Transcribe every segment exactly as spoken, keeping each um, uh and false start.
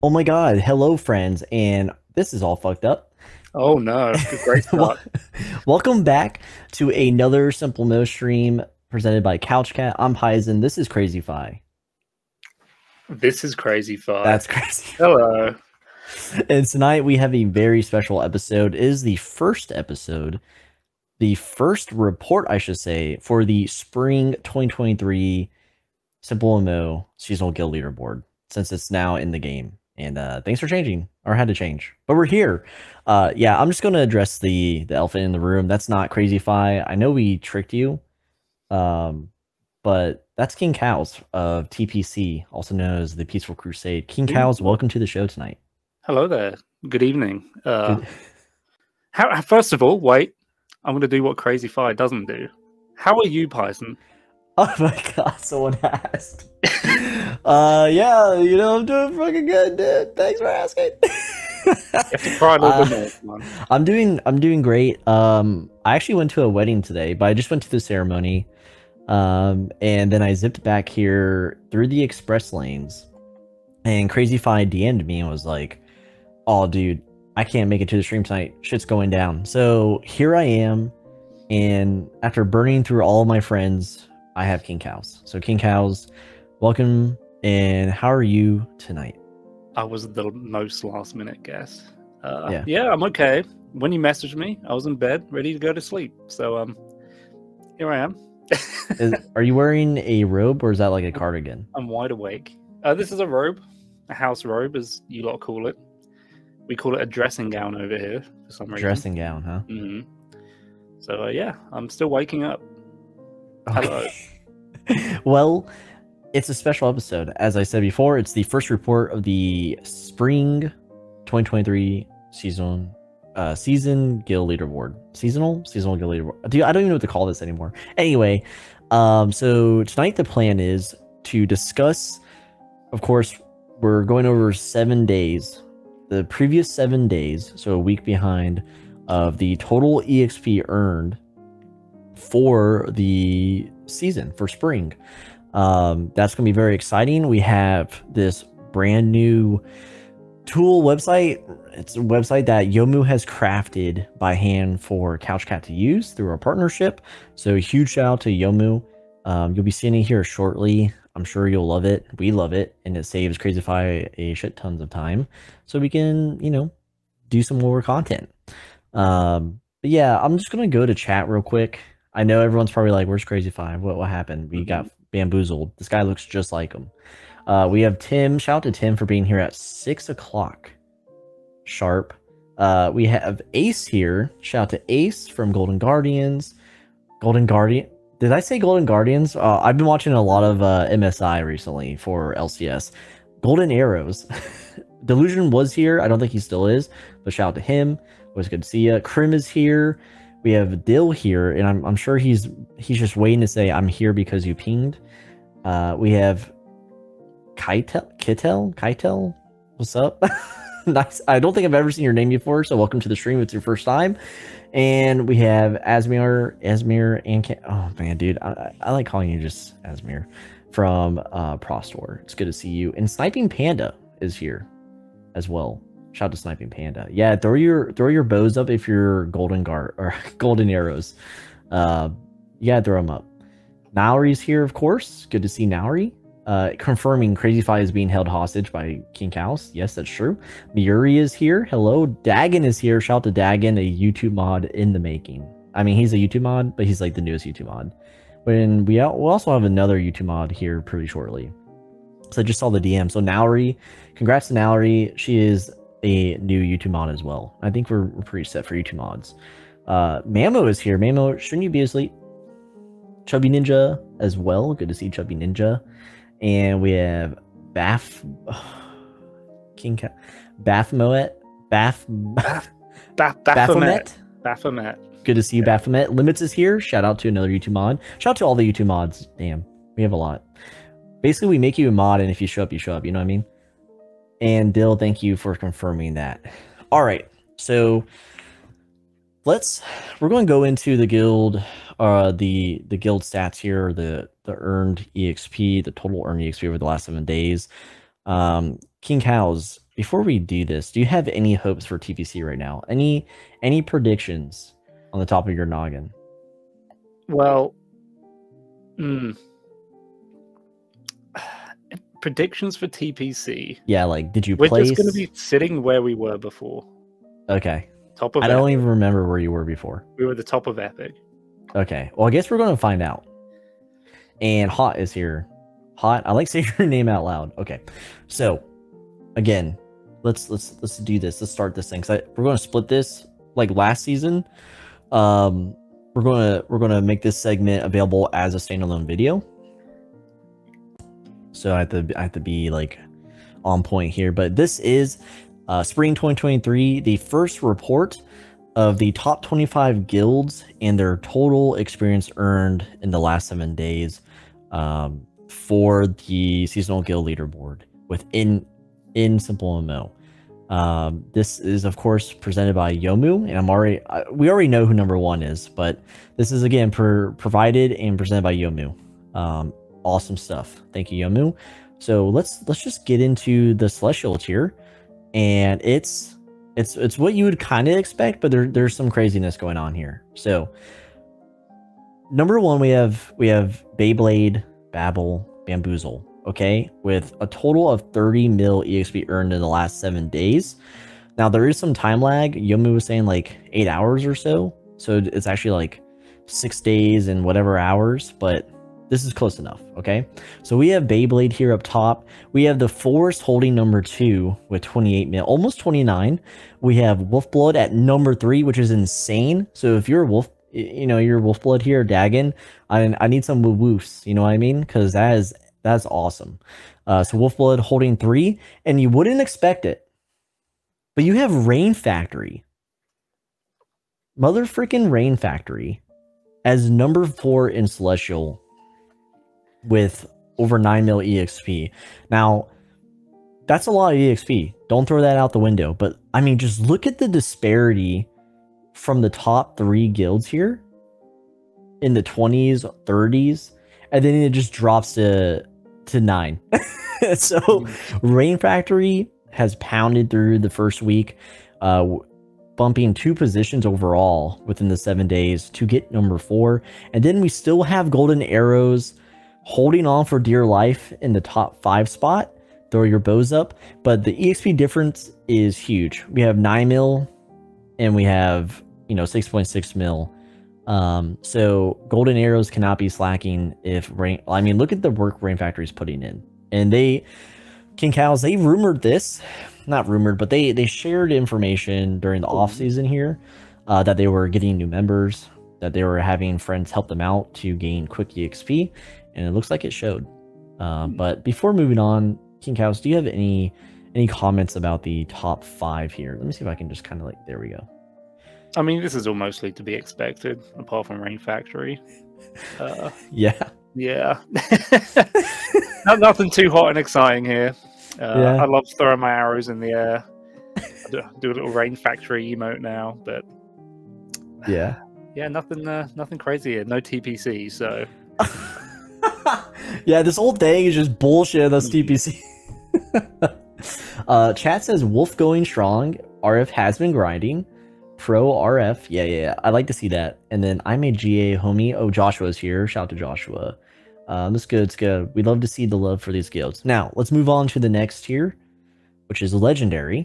Oh my god, hello friends, and this is all fucked up. Oh no, good great Wel- start. Welcome back to another Simple No stream presented by CouchCat. I'm Paizen. This is Crazy Fi. This is Crazy Fi. That's crazy. Hello. And tonight we have a very special episode. It is the first episode, the first report, I should say, for the spring twenty twenty-three Simple M O seasonal guild leaderboard, since it's now in the game. And uh, thanks for changing, or had to change, but we're here. Uh, yeah, I'm just going to address the the elephant in the room. That's not Crazy Fi. I know we tricked you, um, but that's King Cows of T P C, also known as the Peaceful Crusade. King Cows, welcome to the show tonight. Hello there. Good evening. Uh, Good. how, first of all, wait. I'm going to do what Crazy Fi doesn't do. How are you, Python? Oh my god, someone asked. uh, yeah, you know, I'm doing fucking good, dude. Thanks for asking. You have to try a little Uh, bit more, man. I'm doing I'm doing great. Um, I actually went to a wedding today, but I just went to the ceremony. Um, and then I zipped back here through the express lanes, and Crazy Fi D M'd me and was like, "Oh, dude, I can't make it to the stream tonight. Shit's going down." So here I am, and after burning through all of my friends, I have King Cows. So King Cows, welcome. And how are you tonight? I was the most last minute guess. Uh, Yeah. yeah, I'm okay. When you messaged me, I was in bed, ready to go to sleep. So um, here I am. Is, are you wearing a robe or is that like a cardigan? I'm wide awake. Uh, this is a robe, a house robe, as you lot call it. We call it a dressing gown over here for some reason. Dressing gown, huh? Mm-hmm. So uh, yeah, I'm still waking up. Hello. Okay. Well, it's a special episode. As I said before, it's the first report of the spring twenty twenty-three season uh season guild leaderboard. Seasonal? Seasonal guild leaderboard. Dude, I don't even know what to call this anymore. Anyway, um, so tonight the plan is to discuss, of course, we're going over seven days. The previous seven days, so a week behind, of the total E X P earned for the season for spring. Um, that's going to be very exciting. We have this brand new tool website. It's a website that Yomu has crafted by hand for CouchCat to use through our partnership. So huge shout out to Yomu. Um, you'll be seeing it here shortly. I'm sure you'll love it. We love it, and it saves Crazyfy a shit tons of time, so we can, you know, do some more content. Um, but yeah, I'm just gonna go to chat real quick. I know everyone's probably like, "Where's Crazyfy? What what happened? We got bamboozled." This guy looks just like him. Uh, we have Tim. Shout out to Tim for being here at six o'clock sharp. Uh, we have Ace here. Shout out to Ace from Golden Guardians. Golden Guardian. Did I say Golden Guardians? Uh, I've been watching a lot of uh, M S I recently for L C S. Golden Arrows. Delusion was here. I don't think he still is, but shout out to him. It was good to see you. Krim is here. We have Dill here, and I'm, I'm sure he's he's just waiting to say, "I'm here because you pinged." Uh, we have Kaitel, Kittel, Kaitel. What's up? Nice. I don't think I've ever seen your name before, so welcome to the stream. It's your first time. And we have Asmir, Asmir, and Can oh man, dude, I, I like calling you just Asmir from uh, Prostor. It's good to see you. And Sniping Panda is here as well. Shout out to Sniping Panda. Yeah, throw your throw your bows up if you're golden guard or golden arrows. Uh, yeah, throw them up. Nauri's here, of course. Good to see Nauri. Uh, confirming Crazyfy is being held hostage by King Cows. Yes, that's true. Miuri is here. Hello. Dagon is here. Shout out to Dagon, a YouTube mod in the making. I mean, he's a YouTube mod, but he's like the newest YouTube mod. When we we'll also have another YouTube mod here pretty shortly. So I just saw the D M. So Nauri, congrats to Nauri. She is a new YouTube mod as well. I think we're, we're pretty set for YouTube mods. Uh, Mamo is here. Mamo, shouldn't you be asleep? Chubby Ninja as well. Good to see Chubby Ninja. And we have Bath King Cat Baphomet Bath Baphomet. Baphomet. Baphomet. Good to see you, yeah. Baphomet. Limits is here. Shout out to another YouTube mod. Shout out to all the YouTube mods. Damn, we have a lot. Basically, we make you a mod, and if you show up, you show up. You know what I mean? And Dill, thank you for confirming that. All right, so let's we're going to go into the guild, uh, the the guild stats here, the the earned E X P, the total earned E X P over the last seven days. Um, King Cows, before we do this, do you have any hopes for T P C right now? Any any predictions on the top of your noggin? Well, mm, predictions for T P C. Yeah, like did you We're place? just going to be sitting where we were before. Okay. Top of I don't Epic. even remember where you were before. We were the top of Epic. Okay. Well, I guess we're going to find out. And Hot is here. Hot. I like saying your name out loud. Okay. So, again, let's let's let's do this. Let's start this thing. So we're going to split this like last season. Um, we're gonna we're gonna make this segment available as a standalone video. So I have to I have to be like on point here. But this is uh, spring twenty twenty-three, the first report of the top twenty-five guilds and their total experience earned in the last seven days um, for the seasonal guild leaderboard within in Simple M M O. Um, this is of course presented by Yomu, and I'm already uh, we already know who number one is, but this is again per, provided and presented by Yomu. Um, awesome stuff. Thank you, Yomu. So let's let's just get into the Celestial tier, and it's it's it's what you would kind of expect, but there, there's some craziness going on here. So number one, we have we have Beyblade, Babel, Bamboozle. Okay, with a total of thirty mil E X P earned in the last seven days. Now there is some time lag. Yomu was saying like eight hours or so, so it's actually like six days and whatever hours, but this is close enough. Okay, so we have Beyblade here up top. We have the Forest holding number two with twenty-eight mil, almost twenty-nine. We have Wolfblood at number three, which is insane. So if you're a wolf, you know you're Wolfblood here, Dagon, I I need some woofs. You know what I mean? Because that is That's awesome. Uh, so Wolfblood holding three, and you wouldn't expect it, but you have Rain Factory, mother freaking Rain Factory, as number four in Celestial with over nine mil E X P. Now, that's a lot of E X P. Don't throw that out the window. But I mean, just look at the disparity from the top three guilds here in the twenties, thirties, and then it just drops to to nine. So Rain Factory has pounded through the first week, uh, bumping two positions overall within the seven days to get number four. And then we still have Golden Arrows holding on for dear life in the top five spot. Throw your bows up, but the E X P difference is huge. We have nine mil and we have, you know, six point six mil. Um, so Golden Arrows cannot be slacking if Rain, I mean, look at the work Rain Factory is putting in. And they, King Cows, they rumored this, not rumored, but they, they shared information during the off season here, uh, that they were getting new members, that they were having friends help them out to gain quick E X P. And it looks like it showed. Uh, but before moving on, King Cows, do you have any, any comments about the top five here? Let me see if I can just kind of like, there we go. I mean, this is all mostly to be expected, apart from Rain Factory. Uh, yeah. Yeah. Not, nothing too hot and exciting here. Uh, Yeah. I love throwing my arrows in the air. I do, do a little Rain Factory emote now, but Yeah. yeah, nothing, uh, nothing crazy here. No T P C, so Yeah, this whole thing is just bullshit. That's T P C. uh, chat says Wolf going strong. R F has been grinding. Pro R F, yeah, yeah, yeah. I'd like to see that. And then I'm a G A homie. Oh, Joshua's here. Shout out to Joshua. Um, it's good. It's good. We love to see the love for these guilds. Now let's move on to the next tier, which is legendary.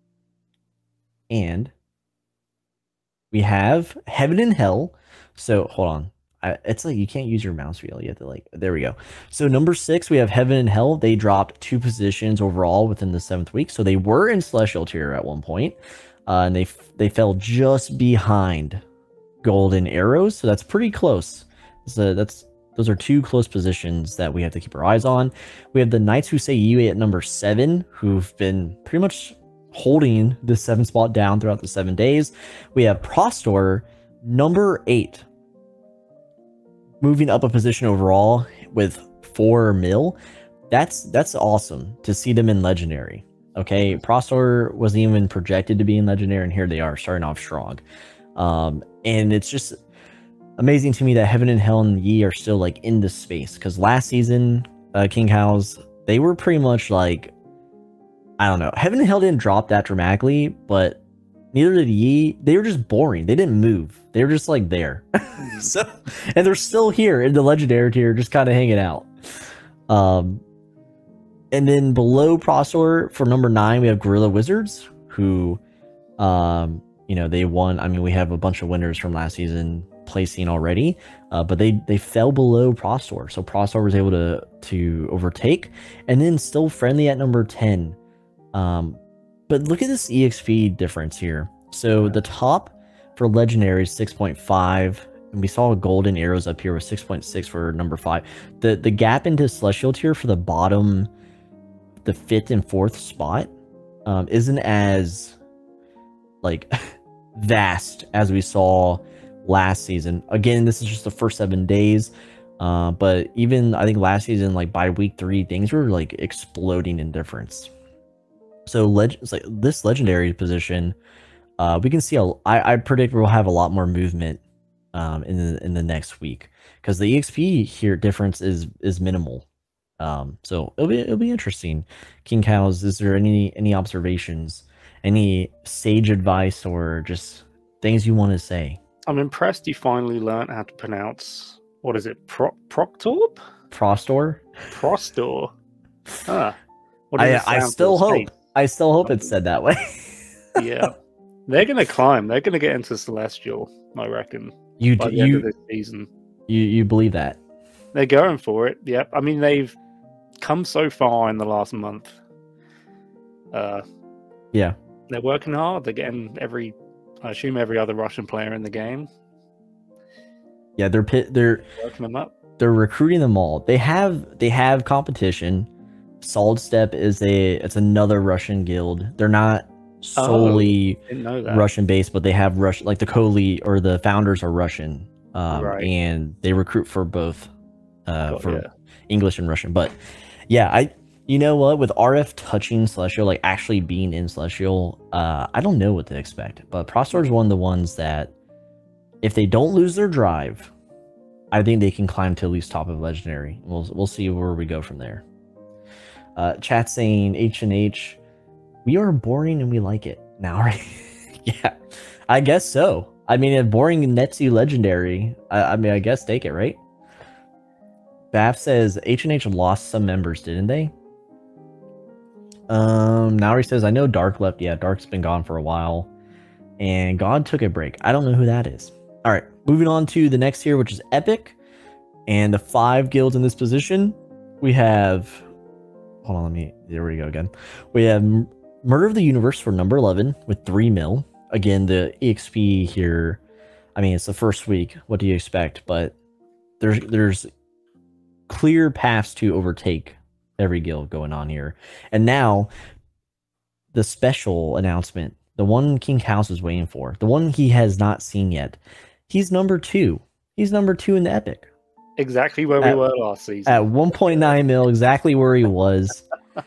And we have Heaven and Hell. So hold on. I, it's like you can't use your mouse wheel. You have to like. There we go. So number six, we have Heaven and Hell. They dropped two positions overall within the seventh week. So they were in Celestial tier at one point. Uh, and they they fell just behind Golden Arrows, so that's pretty close. So that's those are two close positions that we have to keep our eyes on. We have the Knights Who Say Yue at number seven, who've been pretty much holding the seven spot down throughout the seven days. We have Prostor number eight, moving up a position overall with four mil. That's that's awesome to see them in Legendary. Okay, Prostor wasn't even projected to be in Legendary, and here they are, starting off strong. Um, and it's just amazing to me that Heaven and Hell and Yi are still like in this space, because last season, uh, King House, they were pretty much like I don't know. Heaven and Hell didn't drop that dramatically, but neither did Yi. They were just boring. They didn't move. They were just like there. So, and they're still here in the legendary tier, just kind of hanging out. Um, and then below Prostor for number nine, we have Gorilla Wizards, who, um, you know, they won. I mean, we have a bunch of winners from last season placing already, uh, but they they fell below Prostor. So Prostor was able to to overtake, and then still Friendly at number ten. Um, but look at this E X P difference here. So the top for Legendary is six point five, and we saw golden arrows up here with six point six for number five. The the gap into Celestial tier for the bottom, the fifth and fourth spot, um, isn't as like vast as we saw last season. Again, this is just the first seven days. Uh, but even I think last season, like by week three, things were like exploding in difference. So leg- like this legendary position, uh, we can see. A, I, I predict we'll have a lot more movement um, in the in the next week because the E X P here difference is is minimal. Um, so it'll be it'll be interesting. King Cows, is there any any observations, any sage advice, or just things you want to say? I'm impressed you finally learned how to pronounce. What is it? Pro- Proctorb? Prostor? Prostor. Huh. What I does it I sound still for? hope. Hey, I still hope it's said that way. yeah. They're going to climb. They're going to get into Celestial, I reckon, You by d- the end you of this season. you you believe that? They're going for it. Yep. I mean, they've come so far in the last month. Uh, Yeah. they're working hard. They're getting every, I assume, every other Russian player in the game, Yeah, they're pit they're working them up. they're recruiting them all. They have they have competition. Solid Step is a it's another Russian guild. They're not solely Didn't know that. Russian based, but they have Russian, like the co-lead or the founders are Russian, um, Right. and they recruit for both, uh, Got for ya. English and Russian. But yeah, I you know what, with R F touching Celestial, like actually being in Celestial, uh, I don't know what to expect. But Prostor is one of the ones that, if they don't lose their drive, I think they can climb to at least top of Legendary. We'll we'll see where we go from there. Uh, chat saying H and H, we are boring and we like it now, right? Yeah, I guess so. I mean, if boring nets you Legendary, I, I mean, I guess take it, right? Baff says H and H lost some members, didn't they? Um, Nauri says, I know Dark left. Yeah, Dark's been gone for a while. And God took a break. I don't know who that is. All right, moving on to the next tier, which is Epic. And the five guilds in this position, we have... Hold on, let me... There we go again. We have Murder of the Universe for number eleven with three mil. Again, the E X P here... I mean, it's the first week. What do you expect? But there's there's clear paths to overtake every guild going on here. And now, the special announcement, the one King House is waiting for, the one he has not seen yet. He's number two. He's number two in the Epic. Exactly where At- we were last season. At one point nine mil, exactly where he was.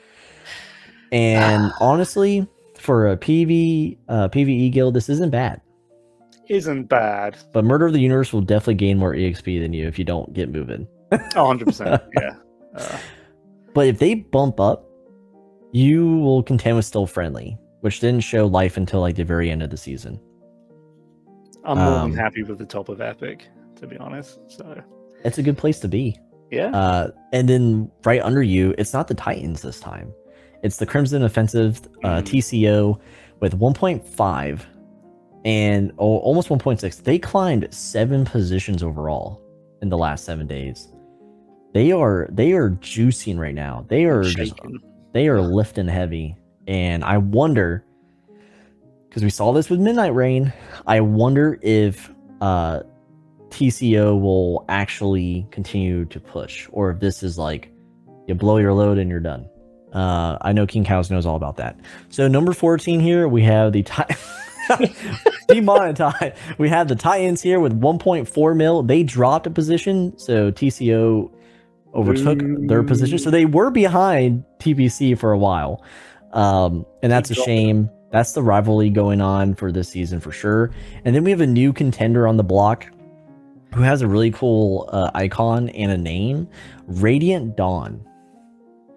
And honestly, for a P V, uh, PvE guild, this isn't bad. Isn't bad. But Murder of the Universe will definitely gain more E X P than you if you don't get moving. Oh, one hundred percent. Yeah. Uh, But if they bump up, you will contend with Still Friendly, which didn't show life until like the very end of the season. I'm more Um, than happy with the top of Epic, to be honest. So, It's a good place to be. yeah. Uh, and then right under you, it's not the Titans this time. It's the Crimson Offensive uh, Mhm. T C O with one point five and oh, almost one point six. They climbed seven positions overall in the last seven days. They are they are juicing right now. They are just Shaking. they are lifting heavy, and I wonder, because we saw this with Midnight Rain, I wonder if uh, T C O will actually continue to push, or if this is like you blow your load and you're done. Uh, I know King Cows knows all about that. So number fourteen here, we have the ti- demonetized. We have the Titans here with one point four mil. They dropped a position, so T C O overtook their position. So they were behind T B C for a while, um, and that's a shame. That's the rivalry going on for this season for sure. And then we have a new contender on the block who has a really cool uh, icon and a name, Radiant Dawn.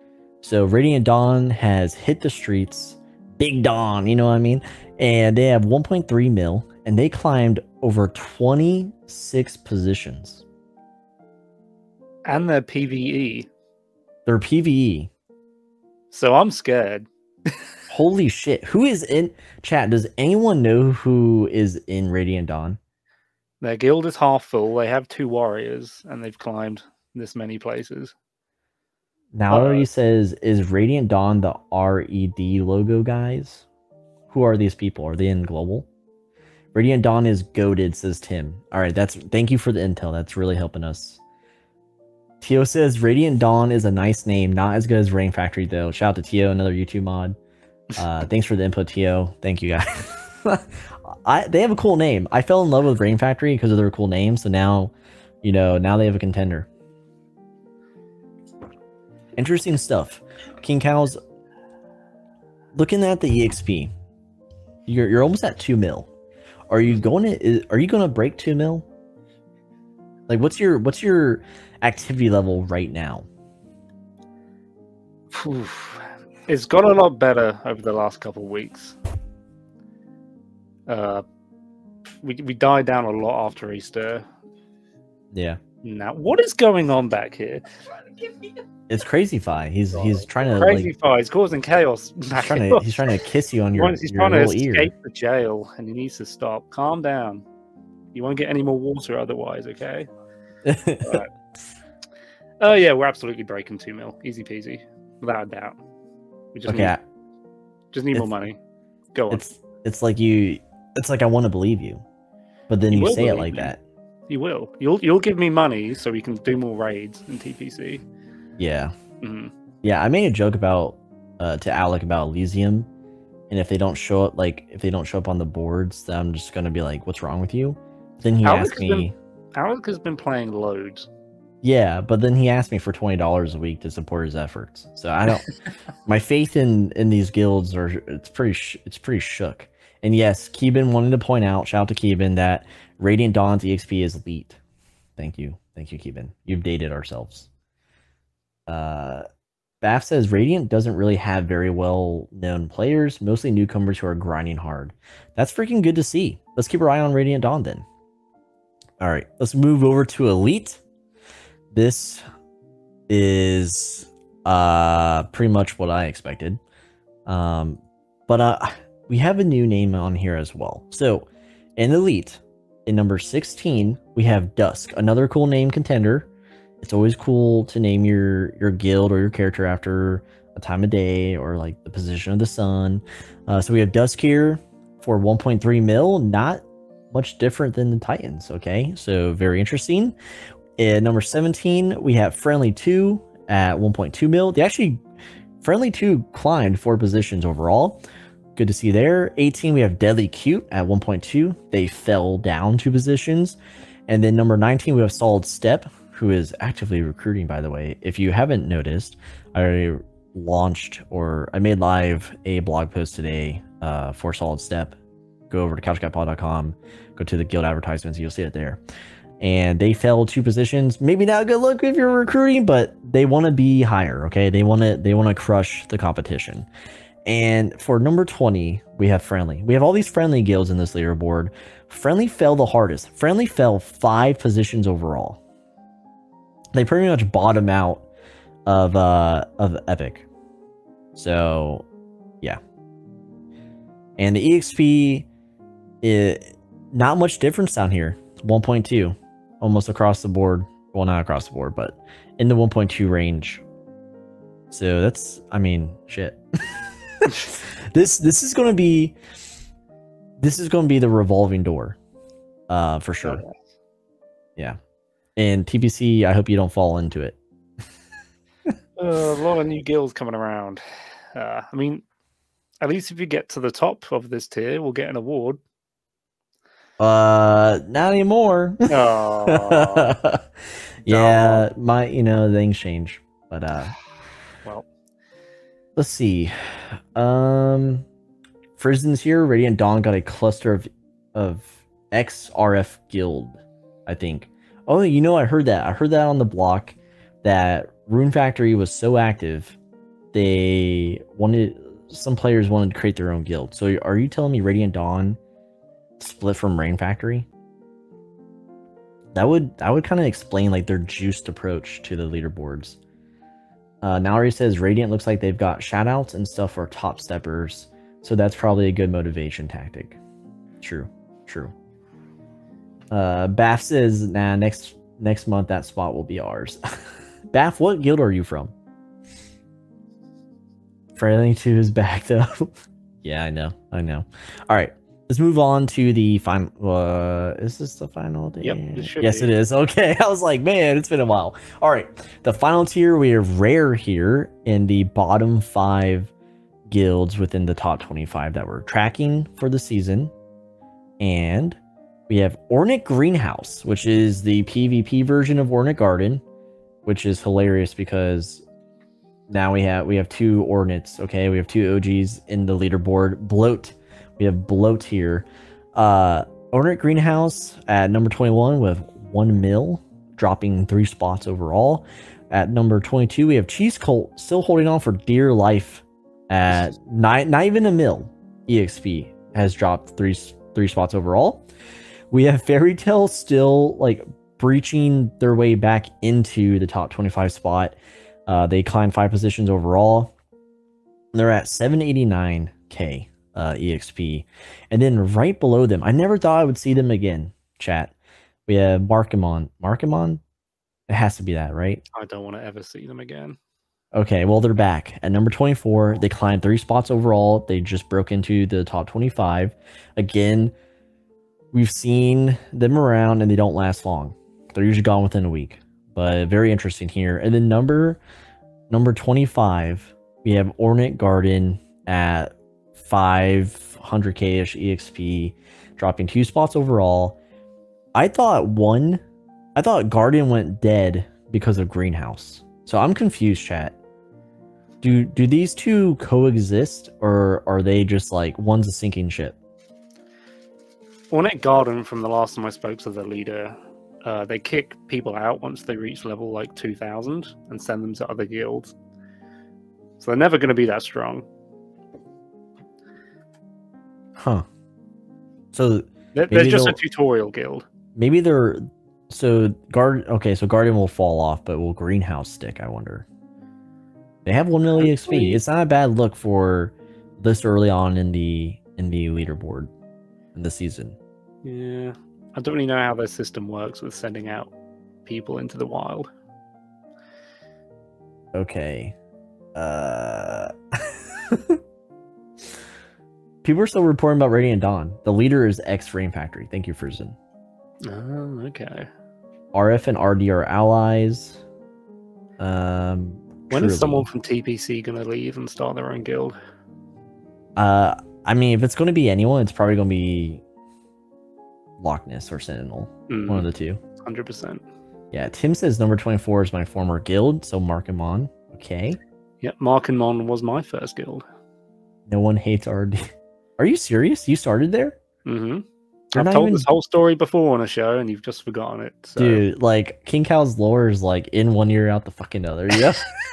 So Radiant Dawn has hit the streets, Big Dawn, you know what I mean? And they have one point three mil, and they climbed over twenty-six positions. And they're PvE. They're PvE. So I'm scared. Holy shit. Who is in chat? Does anyone know who is in Radiant Dawn? Their guild is half full. They have two warriors, and they've climbed this many places. Now Uh, it already says, is Radiant Dawn the R E D logo guys? Who are these people? Are they in global? Radiant Dawn is goated, says Tim. All right, that's thank you for the intel. That's really helping us. Tio says Radiant Dawn is a nice name, not as good as Rain Factory though. Shout out to Tio, another YouTube mod. Uh, thanks for the input, Tio. Thank you guys. I they have a cool name. I fell in love with Rain Factory because of their cool name. So now, you know, now they have a contender. Interesting stuff. King Cows. Looking at the E X P, you're you're almost at two mil. Are you going to are you going to break two mil? Like, what's your what's your activity level right now? It's got a lot better over the last couple of weeks. Uh, we we died down a lot after Easter. Yeah. Now, what is going on back here? It's Crazy Fi. He's he's trying to Crazy like, Fi is causing chaos. he's Back trying here. to he's trying to kiss you on your, he's your trying to little escape ear. the jail, and he needs to stop. Calm down. You won't get any more water otherwise. Okay. Right. Oh yeah, we're absolutely breaking two mil, easy peasy, without a doubt. We just Okay. need, just need more money. Go on. It's it's like you it's like I want to believe you, but then You you, will say it believe like me. that. You will. You'll you'll give me money so we can do more raids in T P C. Yeah. Mhm. Yeah, I made a joke about uh to Alec about Elysium, and if they don't show up, like if they don't show up on the boards, then I'm just gonna be like, "What's wrong with you?" Then he Alec asked has me, been- Alec has been playing loads. yeah, but then he asked me for twenty dollars a week to support his efforts. So I don't, my faith in in these guilds are it's pretty sh- it's pretty shook. And yes, Keeban wanted to point out, shout out to Keeban, that Radiant Dawn's E X P is elite. Thank you, thank you, Keeban. You've dated ourselves. Uh. Baff says Radiant doesn't really have very well known players, mostly newcomers who are grinding hard. That's freaking good to see. Let's keep our eye on Radiant Dawn then. All right, let's move over to Elite. This is uh pretty much what I expected. Um, but uh, we have a new name on here as well. So in Elite, in number sixteen, we have Dusk, another cool name contender. It's always cool to name your your guild or your character after a time of day or like the position of the sun. Uh, so we have Dusk here for one point three mil, not much different than the Titans. Okay, so very interesting. At number seventeen, we have Friendly two at one point two mil. They actually Friendly two climbed four positions overall. Good to see there. eighteen, we have Deadly Cute at one point two. They fell down two positions. And then number nineteen, we have Solid Step, who is actively recruiting, by the way. If you haven't noticed, I launched or I made live a blog post today uh, for Solid Step. Go over to couch guy pod dot com, go to the guild advertisements, you'll see it there. And they fell two positions. Maybe not a good look if you're recruiting, but they want to be higher, okay? They want to they want to crush the competition. And for number twenty, we have Friendly. We have all these Friendly guilds in this leaderboard. Friendly fell the hardest. Friendly fell five positions overall. They pretty much bottom out of uh of Epic. So yeah. And the E X P is not much difference down here. one point two. Almost across the board. Well, not across the board, but in the one point two range. So that's, I mean, shit. this this is gonna be this is gonna be the revolving door. Uh for sure. Okay. Yeah. And T P C, I hope you don't fall into it. Uh, a lot of new guilds coming around. Uh, I mean, at least if you get to the top of this tier, we'll get an award. Uh, not anymore. Oh, yeah, my you know things change, but uh, well, let's see. Um, for instance, here Radiant Dawn got a cluster of of X R F guild, I think. Oh, you know, I heard that. I heard that on the block that Rune Factory was so active they wanted some players wanted to create their own guild. So are you telling me Radiant Dawn split from Rain Factory? That would that would kind of explain like their juiced approach to the leaderboards. Uh, Nallery says Radiant looks like they've got shoutouts and stuff for top steppers, so that's probably a good motivation tactic. True, true. Uh, Baff says, nah, next next month that spot will be ours. Baff, what guild are you from? Friendly two is back though. Yeah, I know, I know. All right, let's move on to the final. Uh, is this the final day? Yep, it should yes, be. it is. Okay, I was like, man, it's been a while. All right, the final tier, we have Rare here in the bottom five guilds within the top twenty-five that we're tracking for the season. And we have Ornate Greenhouse, which is the PvP version of Ornate Garden, which is hilarious because now we have we have two Ornates. Okay, we have two O Gs in the leaderboard. Bloat, we have Bloat here. Uh, Ornate Greenhouse at number twenty-one with one mil, dropping three spots overall. At number twenty-two, we have Cheese Cult still holding on for dear life at not not even a mil. E X P has dropped three three spots overall. We have Fairy Tail still like breaching their way back into the top twenty-five spot. Uh, they climbed five positions overall. They're at seven eighty-nine K uh, E X P. And then right below them, I never thought I would see them again, chat. We have Markemon. Markemon? It has to be that, right? I don't want to ever see them again. Okay, well, they're back. At number twenty-four, they climbed three spots overall. They just broke into the top twenty-five. Again, we've seen them around, and they don't last long. They're usually gone within a week. But very interesting here. And then number number twenty-five, we have Ornate Garden at five hundred K-ish E X P, dropping two spots overall. I thought one, I thought Garden went dead because of Greenhouse. So I'm confused, chat. Do do these two coexist, or are they just like one's a sinking ship? Ornate Garden, from the last time I spoke to the leader, uh, they kick people out once they reach level like two thousand and send them to other guilds. So they're never going to be that strong. Huh. So They're, they're just a tutorial guild. Maybe they're so guard. Okay, so Guardian will fall off, but will Greenhouse stick? I wonder. They have one million X P. It's not a bad look for this early on in the in the leaderboard in the season. Yeah, I don't really know how their system works with sending out people into the wild. Okay. Uh. People are still reporting about Radiant Dawn. The leader is X Rain Factory. Thank you, Frozen. Oh, okay. R F and R D are allies. Um. When truly. is someone from T P C going to leave and start their own guild? Uh, I mean, if it's going to be anyone, it's probably going to be Loch Ness or Sentinel. Mm. One of the two. one hundred percent. Yeah, Tim says number twenty-four is my former guild, so mark him on. Okay. Yep, Markemon was my first guild. No one hates R D. Are you serious? You started there? Mm-hmm. I've told even... this whole story before on a show, and you've just forgotten it. So. Dude, like, King Cow's lore is like in one ear, out the fucking other. Yeah.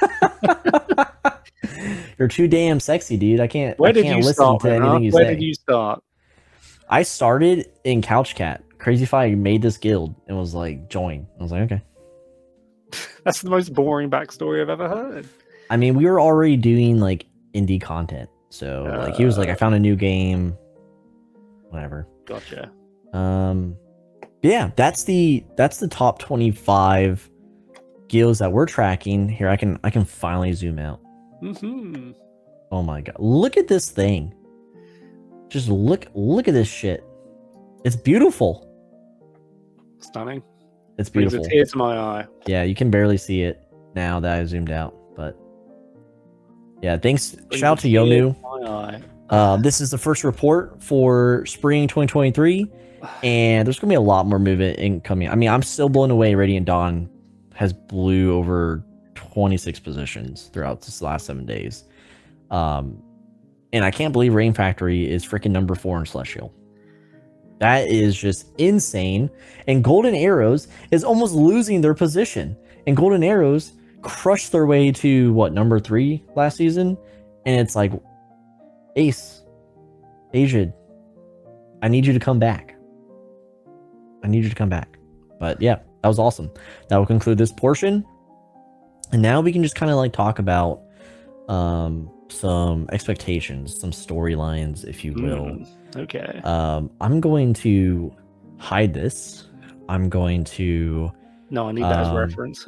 You're too damn sexy, dude. I can't. Where I did can't you listen start? to Then, anything huh? you Where say. did you start? I started in Couch Cat. Crazy Fi made this guild and was like, join. I was like, okay. That's the most boring backstory I've ever heard. I mean, we were already doing like indie content, so uh, like he was like, I found a new game. Whatever. Gotcha. Um, yeah, that's the that's the top twenty-five guilds that we're tracking. Here, I can I can finally zoom out. Mm-hmm. Oh my god, look at this thing! Just look look at this shit. It's beautiful. Stunning. It's beautiful. Brings a tear to my eye. Yeah, you can barely see it now that I zoomed out, but yeah, thanks. Brings shout out to Yonu. My eye. Uh, this is the first report for spring twenty twenty-three, and there's gonna be a lot more movement incoming. I mean, I'm still blown away. Radiant Dawn has blew over twenty-six positions throughout this last seven days, um, and I can't believe Rain Factory is freaking number four in Celestial. That is just insane. And Golden Arrows is almost losing their position. And Golden Arrows crushed their way to what, number three last season, and it's like, Ace, Ajid, I need you to come back. I need you to come back. But yeah, that was awesome. That will conclude this portion, and now we can just kind of like talk about um some expectations, some storylines, if you will. Mm, okay. Um, I'm going to hide this. I'm going to. No, I need that um, as reference.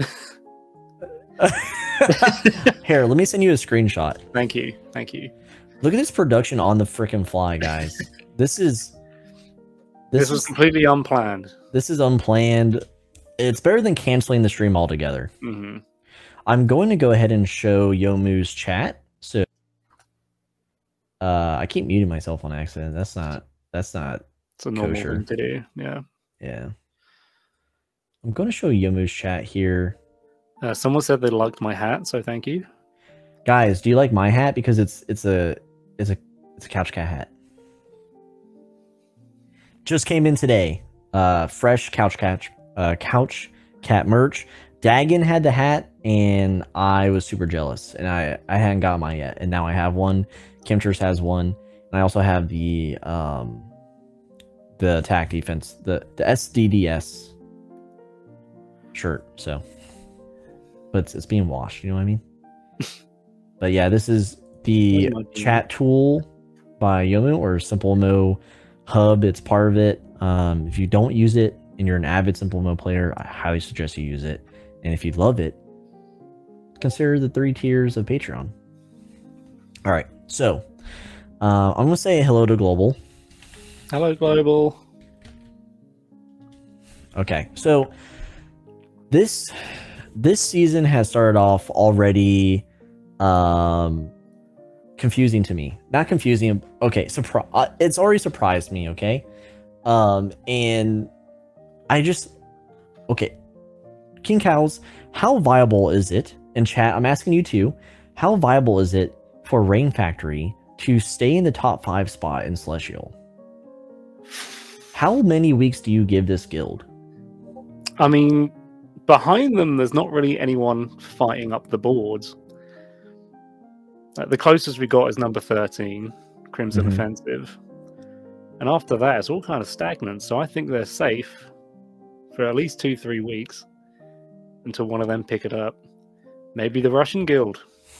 Here, let me send you a screenshot. Thank you. Thank you. Look at this production on the freaking fly, guys. This is. This, This, was is, completely unplanned. this is unplanned. It's better than canceling the stream altogether. hmm I'm going to go ahead and show Yomu's chat. So, uh, I keep muting myself on accident. That's not. That's not. It's a normal Kosher. thing to do. Yeah. Yeah. I'm going to show Yomu's chat here. Uh, someone said they liked my hat, so thank you. Guys, do you like my hat? Because it's it's a it's a it's a couch cat hat. Just came in today. Uh, fresh couch cat uh couch cat merch. Dagon had the hat, and I was super jealous, and I I hadn't got mine yet, and now I have one. Kimchers has one, and I also have the um the attack defense, the the S D D S shirt. So, but it's, it's being washed. You know what I mean? But yeah, this is the chat tool by Yomu, or SimpleMo Hub. It's part of it. Um, if you don't use it and you're an avid SimpleMo player, I highly suggest you use it. And if you love it, consider the three tiers of Patreon. All right, so uh, I'm gonna say hello to Global. Hello, Global. Okay, so this this season has started off already um confusing to me. Not confusing. Okay, surprise. Uh, it's already surprised me. Okay, um, and I just okay. King Cows, how viable is it? In chat, I'm asking you too. How viable is it for Rain Factory to stay in the top five spot in Celestial? How many weeks do you give this guild? I mean, behind them, there's not really anyone fighting up the boards. Like, the closest we got is number thirteen, Crimson Mhm. Offensive. And after that, it's all kind of stagnant. So I think they're safe for at least two, three weeks until one of them pick it up. Maybe the Russian Guild.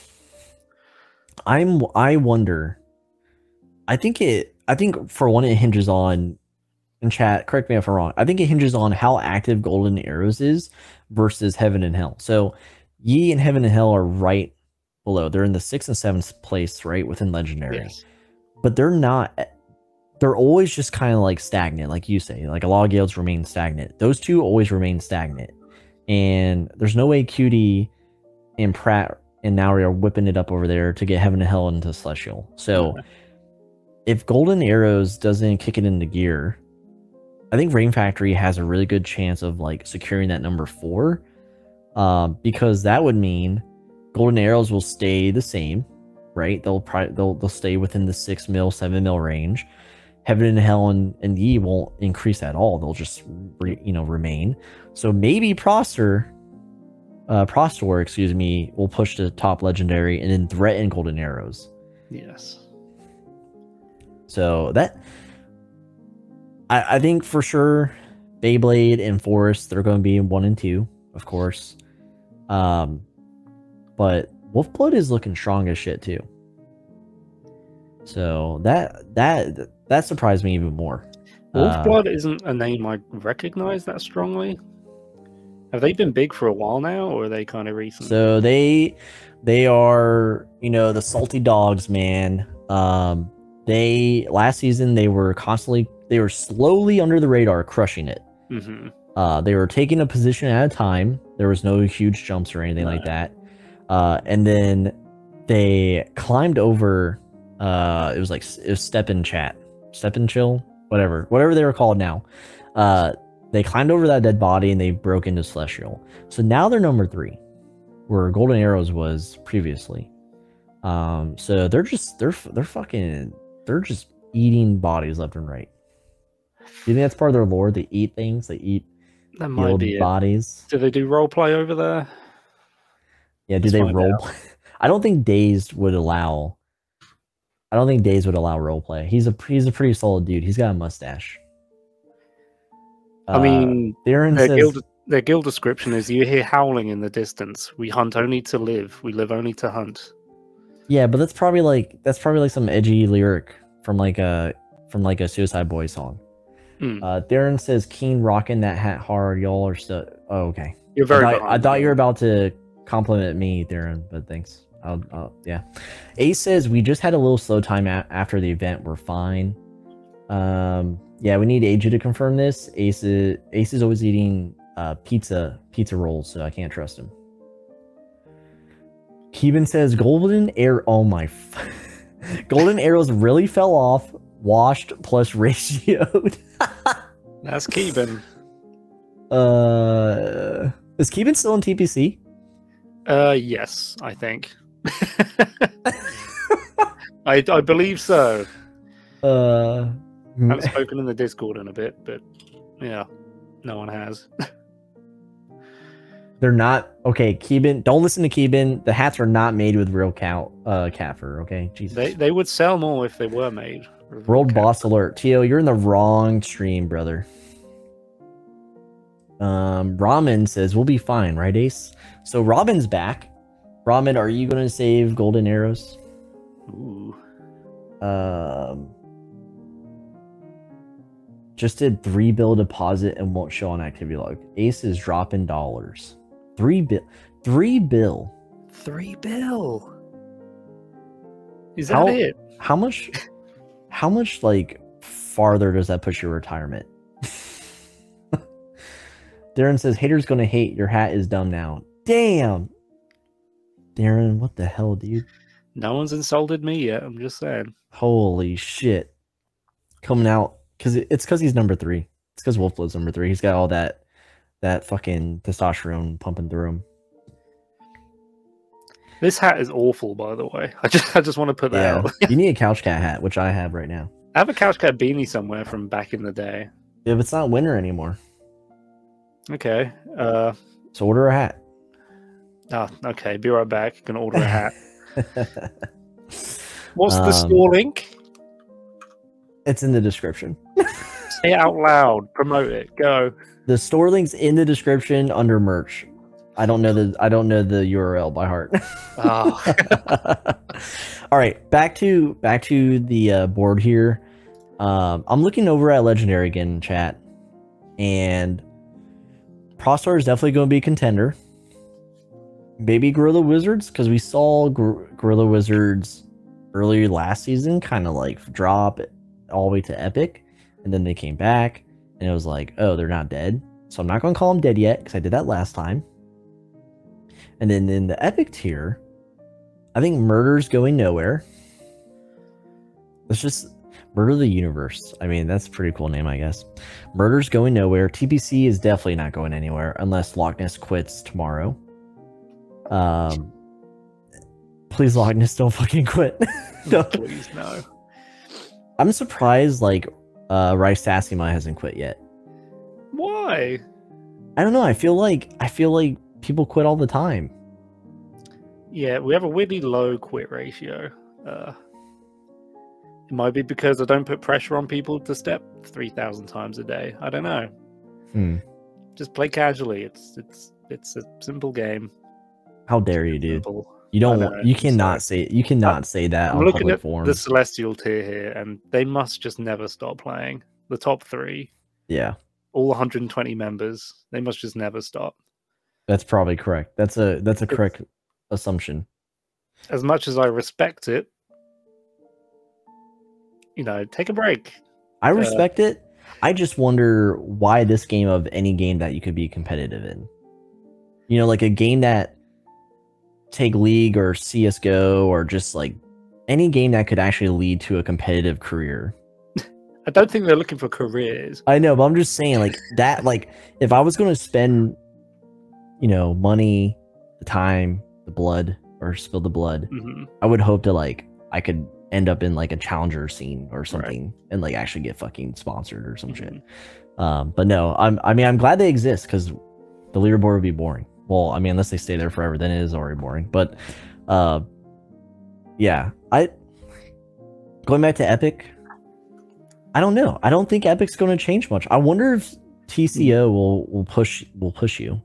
I'm I wonder. I think it I think for one it hinges on, in chat, correct me if I'm wrong. I think it hinges on how active Golden Arrows is versus Heaven and Hell. So Yi and Heaven and Hell are right below. They're in the sixth and seventh place, right, within Legendary. Yes. But they're not they're always just kind of like stagnant, like you say. Like a lot of guilds remain stagnant. Those two always remain stagnant. And there's no way Q D and Pratt and Nauri are whipping it up over there to get Heaven and Hell into Celestial. So if Golden Arrows doesn't kick it into gear, I think Rain Factory has a really good chance of like securing that number four, um, because that would mean Golden Arrows will stay the same, right? They'll probably they'll they'll stay within the six mil, seven mil range. Heaven and Hell and, and Yi won't increase at all. They'll just re, you know remain. So maybe Prostor, uh, Prostor, excuse me, will push to top Legendary and then threaten Golden Arrows. Yes. So that I, I think for sure Beyblade and Forest, they're going to be in one and two, of course. Um, but Wolfblood is looking strong as shit too. So that that that surprised me even more. Wolfblood uh, isn't a name I recognize that strongly. Have they been big for a while now, or are they kind of recent? So they they are, you know, the salty dogs, man. Um, they last season they were constantly they were slowly under the radar, crushing it. Mm-hmm. Uh, they were taking a position at a time. There was no huge jumps or anything No. like that. Uh, and then they climbed over. Uh, it was like it was step in chat, step and chill, whatever, whatever they were called now. Uh, they climbed over that dead body and they broke into Celestial. So now they're number three, where Golden Arrows was previously. Um, so they're just they're they're fucking they're just eating bodies left and right. Do you think that's part of their lore? They eat things. They eat That might guild be it. bodies. Do they do role play over there? Yeah, do Let's they find role out. play? I don't think Dazed would allow. I don't think Dazed would allow role play. He's a he's a pretty solid dude. He's got a mustache. I mean, uh, Darren their says, guild their guild description is: you hear howling in the distance. We hunt only to live. We live only to hunt. yeah, but that's probably like that's probably like some edgy lyric from like a from like a Suicide Boys song. Hmm. Uh, Darren says, "Keen rocking that hat hard. Y'all are still." Oh, okay. You're I very. thought, I behind, thought yeah. you were about to compliment me, Darren, but thanks. I'll, I'll, yeah. Ace says we just had a little slow time a- after the event. We're fine. Um, yeah, we need A J to confirm this. Ace is, Ace is always eating uh, pizza pizza rolls, so I can't trust him. Keeban says golden air. Oh my, f- golden arrows really fell off. Washed plus ratioed. That's Keeban. Uh, is Keeban still in T P C? Uh, yes, I think. I I believe so. Uh, I haven't spoken in the Discord in a bit, but yeah, no one has. they're not okay. Keeban, don't listen to Keeban. The hats are not made with real cow, uh, cat fur. Okay, Jesus. They they would sell more if they were made. with World cat boss fur. alert, Tio. You're in the wrong stream, brother. Um, Ramen says we'll be fine, right, Ace? So Robin's back. Ramen, are you gonna save golden arrows? Ooh. Um, just did three bill deposit and won't show on activity log. Ace is dropping dollars. Three bill. Three bill. Three bill. Is that How it? how much? How much like farther does that push your retirement? Darren says haters gonna hate. Your hat is dumb now. Damn. Darren, what the hell, dude? No one's insulted me yet. I'm just saying. Holy shit. Coming out because it, it's because he's number three. It's because Wolfblood's number three. He's got all that that fucking testosterone pumping through him. This hat is awful, by the way. I just I just want to put that Yeah. out. You need a couch cat hat, which I have right now. I have a couch cat beanie somewhere from back in the day. If it's not winter anymore, Okay. Uh. so order a hat. Oh, okay. Be right back. Gonna order a hat. What's the Um, store link? It's in the description. Say it out loud. Promote it. Go. The store link's in the description under merch. I don't know the I don't know the U R L by heart. Oh. All right, back to back to the uh, board here. Um, I'm looking over at Legendary again in chat, and Prostar is definitely going to be a contender. Maybe Gorilla Wizards, because we saw Gor- Gorilla Wizards earlier last season kind of like drop all the way to Epic, and then they came back, and it was like, oh, they're not dead. So I'm not going to call them dead yet, because I did that last time. And then in the Epic tier, I think Murder's going nowhere. Let's just Murder the Universe. I mean, that's a pretty cool name, I guess. Murder's going nowhere. T B C is definitely not going anywhere unless Loch Ness quits tomorrow. Um, please, Loch Ness, don't fucking quit. No. Please no. I'm surprised, like, uh, Rice Sassima hasn't quit yet. Why? I don't know. I feel like I feel like people quit all the time. Yeah, we have a weirdly low quit ratio. Uh, it might be because I don't put pressure on people to step three thousand times a day. I don't know. Hmm. Just play casually. It's it's it's a simple game. How dare you, dude? Simple. You don't. I want- know, You I'm cannot sorry. say. You cannot say that I'm on looking public at forum. the Celestial tier here, and they must just never stop playing. The top three, Yeah, all one hundred twenty members, they must just never stop. that's probably correct. That's a that's a correct assumption. As much as I respect it, you know, take a break. I respect it. I just wonder why this game of any game that you could be competitive in. You know, like a game that take League or C S G O or just like any game that could actually lead to a competitive career. I don't think they're looking for careers. I know, but I'm just saying like that, like if I was going to spend, you know, money, the time, the blood, or spill the blood, Mhm. I would hope to like, I could end up in like a challenger scene or something and like actually get fucking sponsored or some shit. Mhm. Um, but no, I'm, I mean, I'm glad they exist because the leaderboard would be boring. Well, I mean, unless they stay there forever, then it is already boring. But, uh, yeah, I going back to Epic. I don't know. I don't think Epic's going to change much. I wonder if T C O will will push will push you.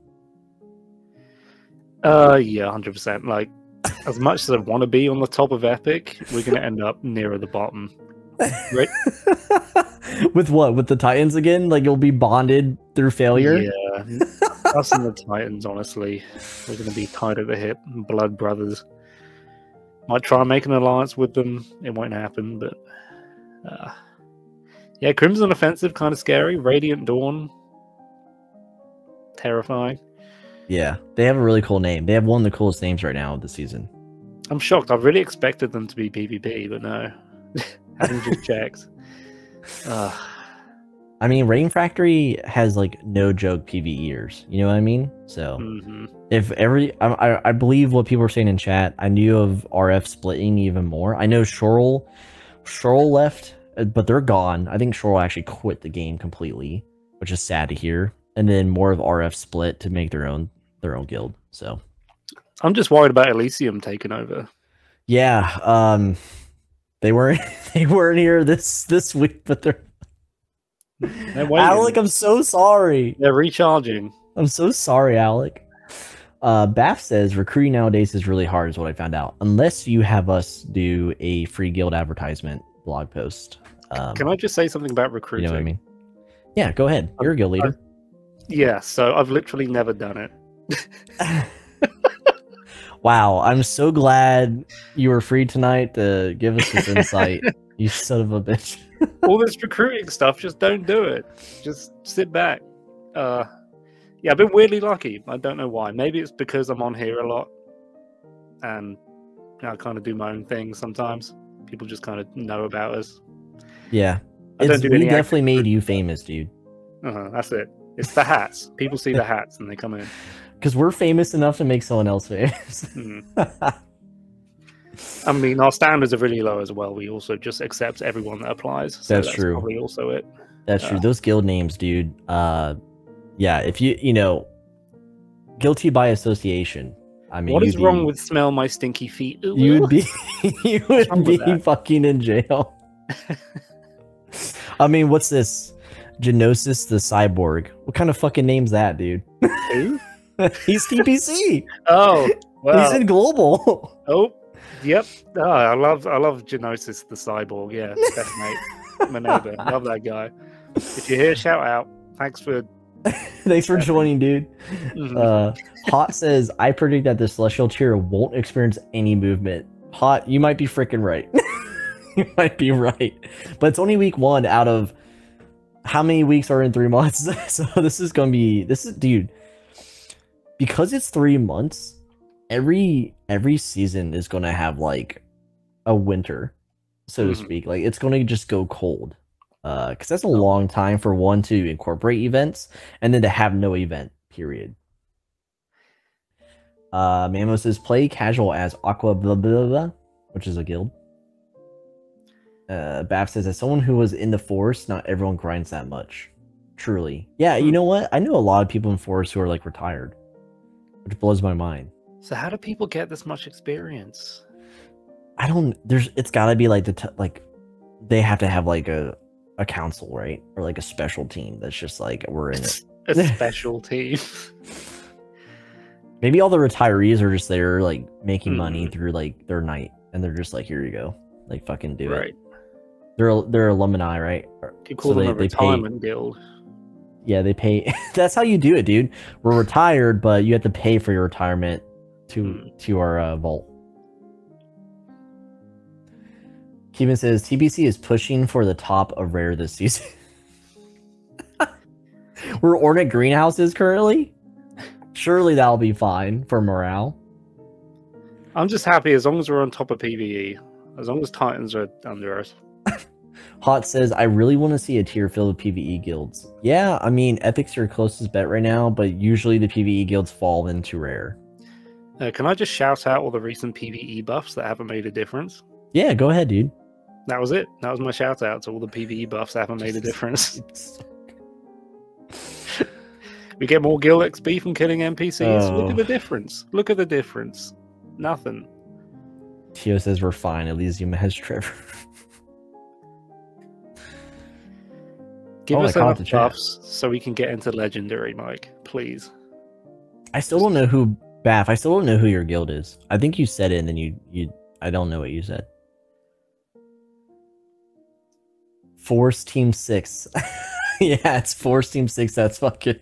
Uh, yeah, one hundred percent. Like, as much as I want to be on the top of Epic, we're going to end up nearer the bottom. Right? With what? With the Titans again? Like, you'll be bonded through failure? Yeah. Us and the Titans, honestly. We're going to be tied at the hip, blood brothers. Might try and make an alliance with them. It won't happen, but... Uh, yeah, Crimson Offensive, kind of scary. Radiant Dawn. Terrifying. Yeah, they have a really cool name. They have one of the coolest names right now of the season. I'm shocked. I really expected them to be PvP, but no. Having just checked. Uh, I mean, Rain Factory has like no joke PvEers. You know what I mean? So mm-hmm. if every, I, I I believe what people are saying in chat. I knew of R F splitting even more. I know Shorl, Shorl left, but they're gone. I think Shorl actually quit the game completely, which is sad to hear. And then more of R F split to make their own their own guild. So I'm just worried about Elysium taking over. Yeah, um, they weren't they weren't here this this week, but they're. they're Alec, I'm so sorry. They're recharging. I'm so sorry, Alec. Uh, Baff says recruiting nowadays is really hard, is what I found out. Unless you have us do a free guild advertisement blog post. Um, Can I just say something about recruiting? You know what I mean? Yeah, go ahead. You're a guild leader. I, yeah, so I've literally never done it. Wow, I'm so glad you were free tonight to give us this insight. You son of a bitch. All this recruiting stuff, just don't do it. Just sit back. Uh, yeah, I've been weirdly lucky. I don't know why. Maybe it's because I'm on here a lot, and you know, I kind of do my own thing sometimes. People just kind of know about us. Yeah, I don't do we any definitely made you famous, dude. Uh-huh, that's it. It's the hats. People see the hats and they come in. Because we're famous enough to make someone else famous. Mm. I mean, our standards are really low as well. We also just accept everyone that applies. So that's, that's true. Probably also it. That's uh, true. Those guild names, dude. Uh, yeah, if you you know, guilty by association. I mean, what is be, wrong with smell my stinky feet? Ooh, you would be you would be that? fucking in jail. I mean, what's this? Genosis the Cyborg. What kind of fucking name's that, dude? Who? He's T P C. Oh, well. He's in global. Oh, yep. Oh, I love I love Genosis the Cyborg. Yeah, definitely. My neighbor. Love that guy. If you're here, shout out. Thanks for Thanks for joining, dude. Mm-hmm. Uh, Hot says, I predict that the Celestial Tier won't experience any movement. Hot, you might be freaking right. You might be right. But it's only week one out of how many weeks are in three months? So this is going to be, this is, dude, because it's three months, every, every season is going to have like a winter, so to Mm-hmm. speak. Like it's going to just go cold. Uh, because that's a long time for one to incorporate events and then to have no event, period. Uh, Mamo says play casual as Aqua blah blah blah, which is a guild. Uh, Bab says as someone who was in the force, not everyone grinds that much. Truly, yeah. You know what? I know a lot of people in force who are like retired, which blows my mind. So how do people get this much experience? I don't. There's. It's got to be like the t like they have to have like a. a council, right? Or like a special team that's just like we're in it. A special team. Maybe all the retirees are just there like making Mm. money through like their night and they're just like, here you go, like fucking do Right. it. They're they're alumni, right? You call So them they- a they pay- retirement guild. Yeah, they pay. That's how you do it, dude. We're retired, but you have to pay for your retirement to Mm. to our uh, vault. Kevin says T B C is pushing for the top of rare this season. We're Ornate greenhouses currently. Surely that'll be fine for morale. I'm just happy as long as we're on top of PvE. As long as Titans are under us. Hot says I really want to see a tier filled with PvE guilds. Yeah, I mean Epic's your closest bet right now, but usually the PvE guilds fall into rare. Uh, can I just shout out all the recent PvE buffs that haven't made a difference? Yeah, go ahead, dude. That was it. That was my shout out to all the PvE buffs that haven't made a difference. We get more guild X P from killing N P Cs. Oh. Look at the difference. Look at the difference. Nothing. Tio says we're fine. Elysium has Trevor. Give Oh, I us caught enough the chat. buffs so we can get into legendary, Mike. Please. I still don't know who Baff. I still don't know who your guild is. I think you said it, and then you you. I don't know what you said. Force Team Six. Yeah, it's Force Team Six. That's fucking.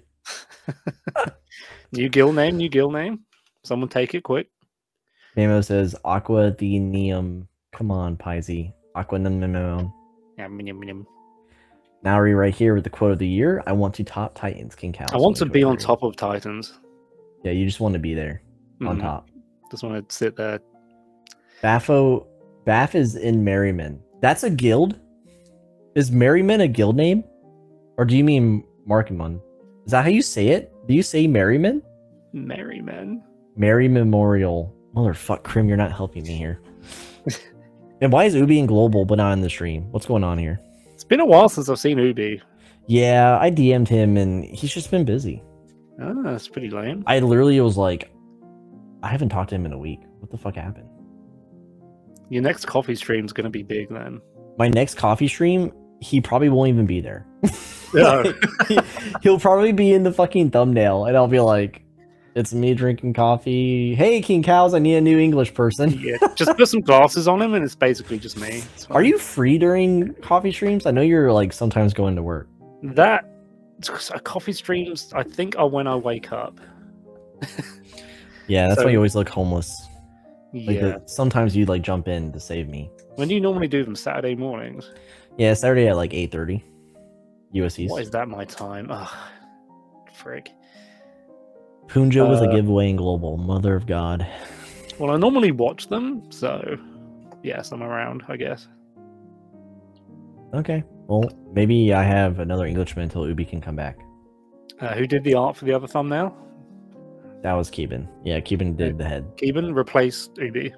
New guild name. New guild name. Someone take it quick. Mamo says Aqua the Neum. Come on, Paizy. Aqua Neum. Yum, yum, yum. Now we're right here with the quote of the year. I want to top Titans, King Cow. I want to be on top of Titans. Yeah, you just want to be there on Mhm. top. Just want to sit there. Baffo, Baff is in Merriman. That's a guild? Is Merriman a guild name? Or do you mean Markman? Is that how you say it? Do you say Merriman? Merry men. Mary Memorial. Motherfuck, Krim, you're not helping me here. And why is Ubi in Global but not in the stream? What's going on here? It's been a while since I've seen Ubi. Yeah, I D M'd him and he's just been busy. Oh, that's pretty lame. I literally was like, I haven't talked to him in a week. What the fuck happened? Your next coffee stream's going to be big then. My next coffee stream, he probably won't even be there. Yeah. He'll probably be in the fucking thumbnail, and I'll be like, "It's me drinking coffee. Hey, King Cows, I need a new English person." Yeah, just put some glasses on him and it's basically just me. It's Are fine. you free during coffee streams? I know you're like sometimes going to work. That uh, coffee streams, I think, are when I wake up. Yeah, that's So- why you always look homeless. Like Yeah. the- sometimes you like jump in to save me. When do you normally do them? Saturday mornings? Yeah, Saturday at like eight thirty. U S East. Why is that my time? Ugh. Frick. Punjo was a Uh, giveaway in Global. Mother of God. Well, I normally watch them, so yes, I'm around, I guess. Okay. Well, maybe I have another Englishman until Ubi can come back. Uh, who did the art for the other thumbnail? That was Keeban. Yeah, Keeban did the head. Keeban replaced Ubi.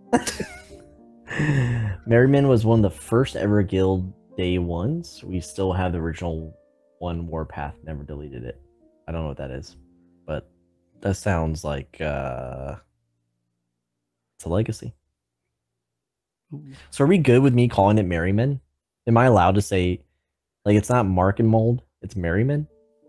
Merriman was one of the first ever guild day ones. We still have the original one Warpath, never deleted it. I don't know what that is, but that sounds like uh it's a legacy. So are we good with me calling it Merriman? Am I allowed to say like it's not Mark and Mold, it's Merriman?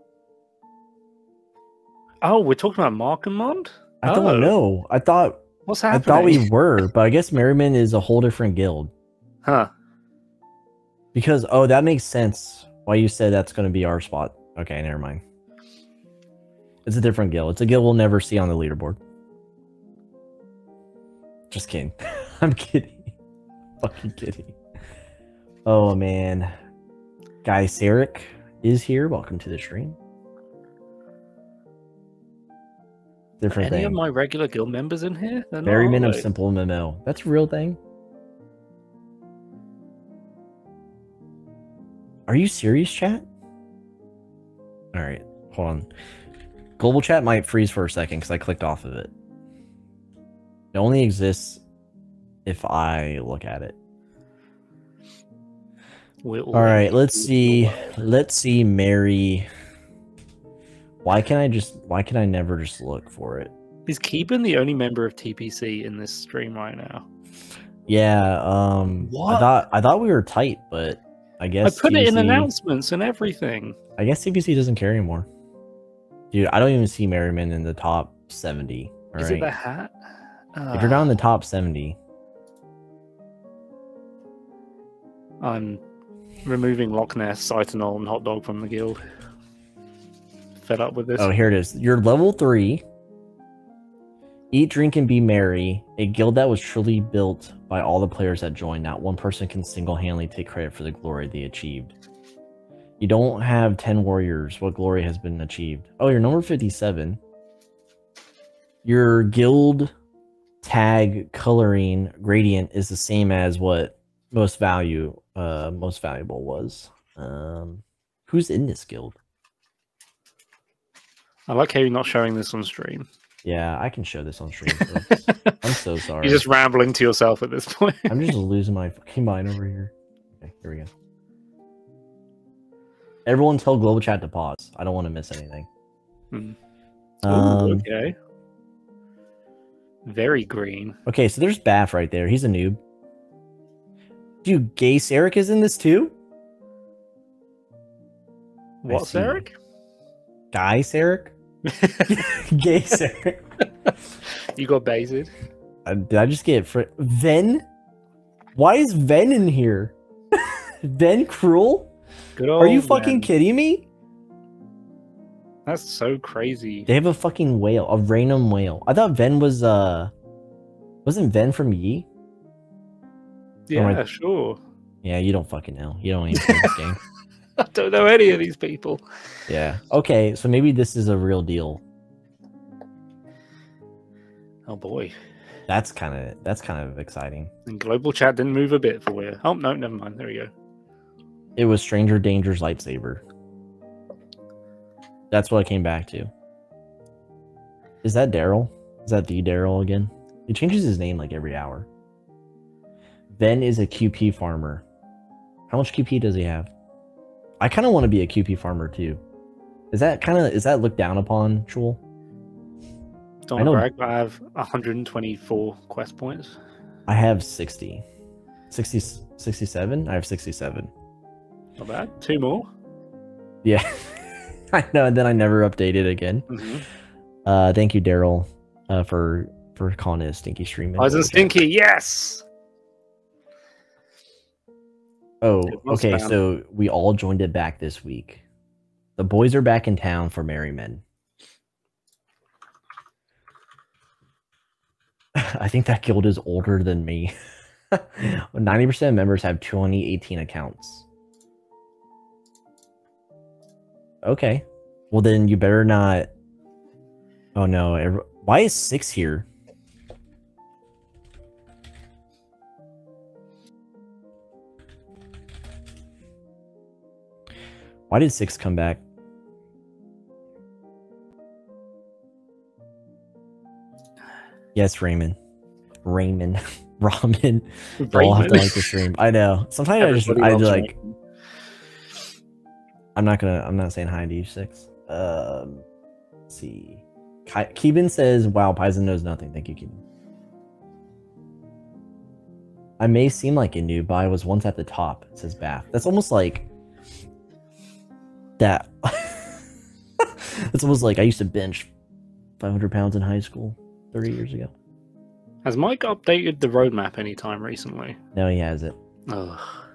Oh, we're talking about Mark and Mond? I don't Oh. know. I thought What's I happening? thought we were, but I guess Merriman is a whole different guild. Huh. Because, oh, that makes sense why you said that's going to be our spot. Okay, never mind. It's a different guild. It's a guild we'll never see on the leaderboard. Just kidding. I'm kidding. Fucking kidding. Oh, man. Guy Sarek is here. Welcome to the stream. Different Any thing. of my regular guild members in here? They're not, Merriman are of they? Simple M M O. That's a real thing. Are you serious, chat? All right, hold on. Global chat might freeze for a second because I clicked off of it. It only exists if I look at it. We're All right, let's see. Let's see, Mary. Why can I just? Why can I never just look for it? Is Keeban the only member of T P C in this stream right now? Yeah. Um. I What? thought I thought we were tight, but I guess I put it in T B C announcements and everything. I guess T P C doesn't care anymore. Dude, I don't even see Merriman in the top seventy. All Is right. it the hat? If you're not in the top seventy, I'm removing Loch Ness, Cytanol, and Hot Dog from the guild. Fed up with this. oh, here it is. You're level three. Eat, drink, and be merry. A guild that was truly built by all the players that joined. Not one person can single-handedly take credit for the glory they achieved. You don't have ten warriors. What glory has been achieved? Oh, you're number fifty-seven. Your guild tag coloring gradient is the same as what most value, uh, most valuable was. Um, who's in this guild? I like how you're not showing this on stream. Yeah, I can show this on stream. Folks. I'm so sorry. You're just rambling to yourself at this point. I'm just losing my fucking mind over here. Okay, here we go. Everyone tell Global Chat to pause. I don't want to miss anything. Hmm. Um, Ooh, okay. Very green. Okay, so there's Bath right there. He's a noob. Dude, Gay Sarek is in this too? What's see. Eric? Guy Sarek? Gay Sarek. You got baited. Uh, did I just get fr- Ven? Why is Ven in here? Ven Cruel? Good old Are you fucking man. kidding me? That's so crazy. They have a fucking whale, a random whale. I thought Ven was uh wasn't Ven from Yi? Yeah, I... sure. Yeah, you don't fucking know. You don't even play this game. I don't know any of these people. Yeah. Okay, so maybe this is a real deal. Oh boy. That's kind of that's kind of exciting. And global chat didn't move a bit for you. Oh no, never mind. There we go. It was Stranger Danger's lightsaber. That's what I came back to. Is that Daryl? Is that the Daryl again? He changes his name like every hour. Ven is a Q P farmer. How much Q P does he have? I kind of want to be a Q P farmer too. Is that kind of is that looked down upon, Chul? Don't brag, but I have one hundred twenty-four quest points. I have sixty. sixty, sixty-seven? I have sixty-seven. Not bad. Two more. Yeah. I know, and then I never updated again. Mm-hmm. Uh, thank you, Daryl, uh, for for calling it a stinky stream. I was a stinky, yes. Oh, okay. Spam. So we all joined it back this week. The boys are back in town for Merry Men. I think that guild is older than me. ninety percent of members have twenty eighteen accounts. Okay. Well, then you better not... Oh, no. Every... Why is six here? Why did six come back? Yes, Raymond. Raymond. Ramen. They all have to like the stream. I know. Sometimes Everybody I just I like Raymond. I'm not gonna I'm not saying hi to you six. Um let's see. Keeban says, wow, Paizen knows nothing. Thank you, Keeban. I may seem like a noob, but I was once at the top, it says Bath. That's almost like that. It's almost like I used to bench five hundred pounds in high school thirty years ago. Has Mike updated the roadmap anytime recently? No, he hasn't. Ugh.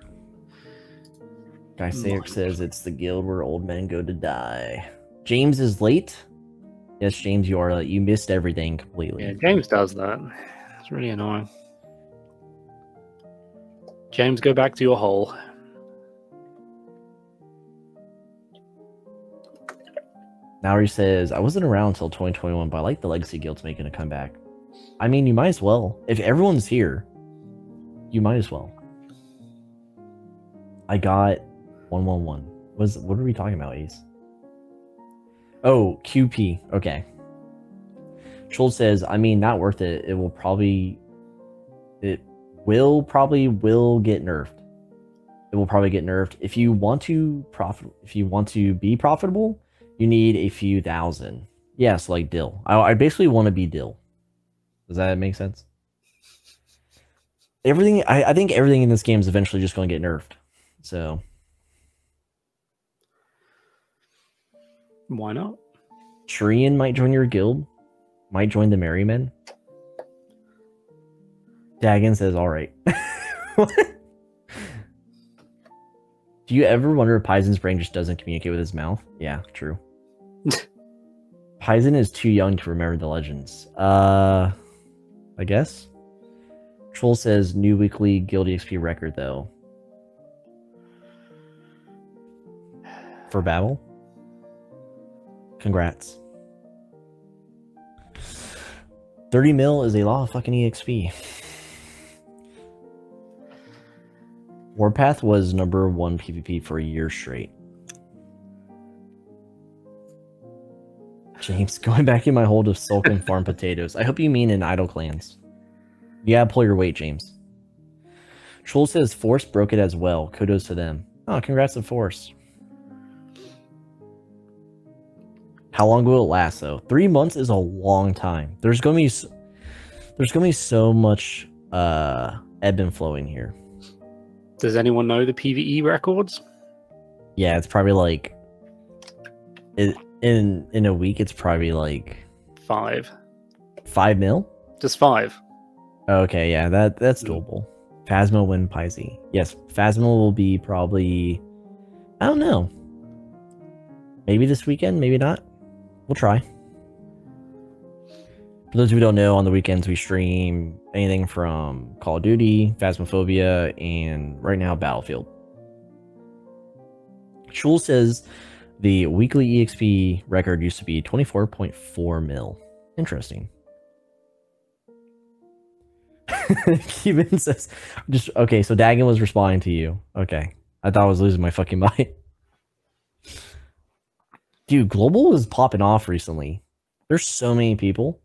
Guy Sayek says it's the guild where old men go to die. James is late. Yes, James, you are late. You missed everything completely. Yeah, James does that. It's really annoying. James, go back to your hole. Now he says, I wasn't around until twenty twenty-one, but I like the Legacy Guild's making a comeback. I mean, you might as well. If everyone's here, you might as well. I got one one one. Was what are we talking about, Ace? Oh, Q P. Okay. Schultz says, I mean, not worth it. It will probably... It will probably will get nerfed. It will probably get nerfed. If you want to profit, if you want to be profitable, you need a few thousand. Yeah, so like Dill. I, I basically want to be Dill. Does that make sense? Everything, I, I think everything in this game is eventually just going to get nerfed. So. Why not? Trian might join your guild. Might join the Merry Men. Dagon says, all right. Do you ever wonder if Paizen's brain just doesn't communicate with his mouth? Yeah, true. Paizen is too young to remember the legends. Uh, I guess. Troll says, new weekly Guild E X P record, though. For Babel? Congrats. thirty mil is a lot of fucking E X P. Warpath was number one PvP for a year straight. James, going back in my hole to sulk and farm potatoes. I hope you mean in idle clans. You gotta pull your weight, James. Troll says Force broke it as well. Kudos to them. Oh, congrats to Force. How long will it last though? Three months is a long time. There's gonna be s- there's gonna be so much uh ebb and flowing here. Does anyone know the PvE records? Yeah, it's probably like it, in in a week. It's probably like Five. five mil. Just five. Okay, yeah, that that's Mm. doable. Phasma win Paizi. Yes, Phasma will be probably. I don't know. Maybe this weekend, maybe not. We'll try. For those who don't know, on the weekends we stream anything from Call of Duty, Phasmophobia, and right now Battlefield. Shul says the weekly E X P record used to be twenty-four point four mil. Interesting. Cuban says, just okay, so Dagon was responding to you. Okay. I thought I was losing my fucking mind. Dude, Global is popping off recently. There's so many people.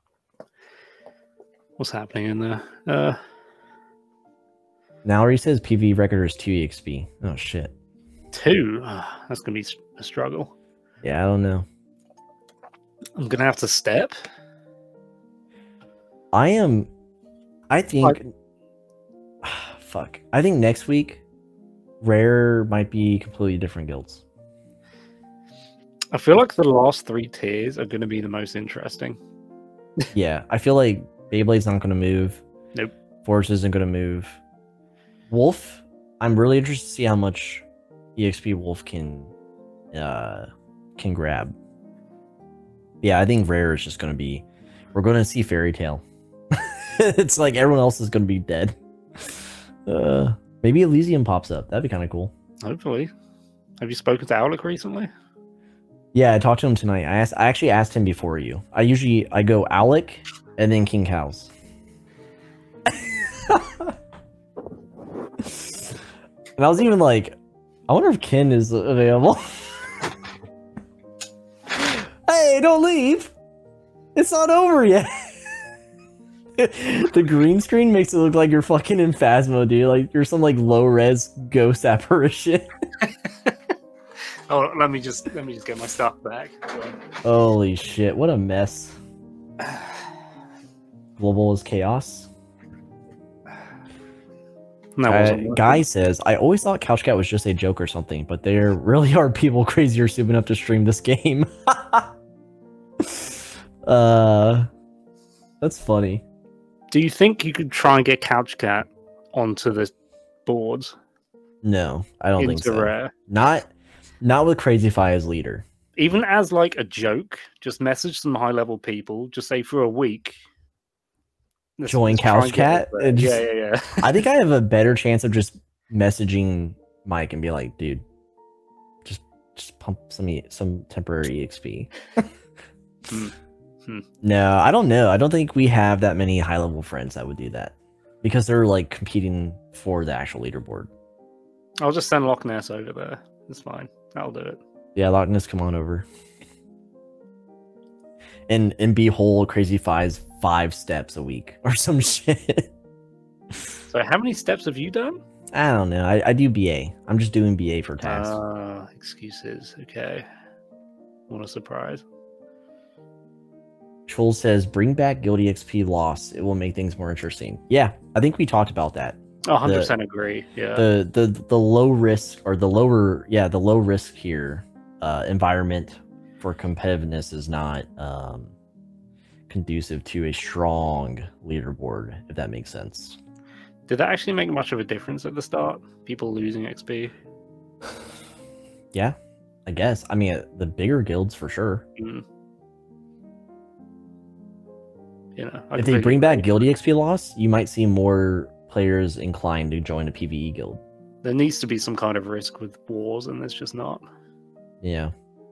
What's happening in there? Uh, Now he says P V record is two E X P. Oh shit. two. Ah, that's gonna be s- a struggle. Yeah, I don't know. I'm gonna have to step. I am I think fuck. I think next week Rare might be completely different guilds. I feel like the last three tiers are gonna be the most interesting. Yeah, I feel like Beyblade's not gonna move. Nope. Force isn't gonna move. Wolf, I'm really interested to see how much E X P Wolf can uh can grab. Yeah, I think Rare is just gonna be we're gonna see Fairy Tail. It's like everyone else is gonna be dead. Uh maybe Elysium pops up. That'd be kind of cool. Hopefully. Have you spoken to Alec recently? Yeah, I talked to him tonight. I asked I actually asked him before you. I usually I go Alec and then King Cows. And I was even like, I wonder if Ken is available. Hey, don't leave. It's not over yet. The green screen makes it look like you're fucking in Phasmo, dude. Like you're some like low res ghost apparition. Oh, let me just let me just get my stuff back. Holy shit, what a mess. Global is chaos. No, Uh, Guy says, I always thought CouchCat was just a joke or something, but there really are people crazy or stupid enough to stream this game. uh, that's funny. Do you think you could try and get CouchCat onto the boards? No, I don't think into so. Rare? Not, not with Crazyfy as leader. Even as like a joke, just message some high level people. Just say for a week. let's- Join let's try and get CouchCat. it Rare. and Yeah, just- yeah, yeah. I think I have a better chance of just messaging Mike and be like, dude, just just pump some E- some temporary E X P. Hmm. Hmm. No, I don't know. I don't think we have that many high level friends that would do that because they're like competing for the actual leaderboard. I'll just send Loch Ness over there. It's fine. I'll do it. Yeah, Loch Ness, come on over. And and behold, Crazy Five's five steps a week or some shit. So, how many steps have you done? I don't know. I, I do B A. I'm just doing B A for tasks. Ah, excuses. Okay. What a surprise. Troll says, bring back Guilty X P loss. It will make things more interesting. Yeah, I think we talked about that. Oh, one hundred percent agree. Yeah. The the the low risk or the lower yeah the low risk here uh, environment for competitiveness is not um, conducive to a strong leaderboard, if that makes sense. Did that actually make much of a difference at the start? People losing X P? Yeah, I guess. I mean, uh, the bigger guilds for sure. Mm. You know, I If they completely bring back agree. Guilty X P loss, you might see more players inclined to join a PvE guild. There needs to be some kind of risk with wars, and there's just not. Yeah.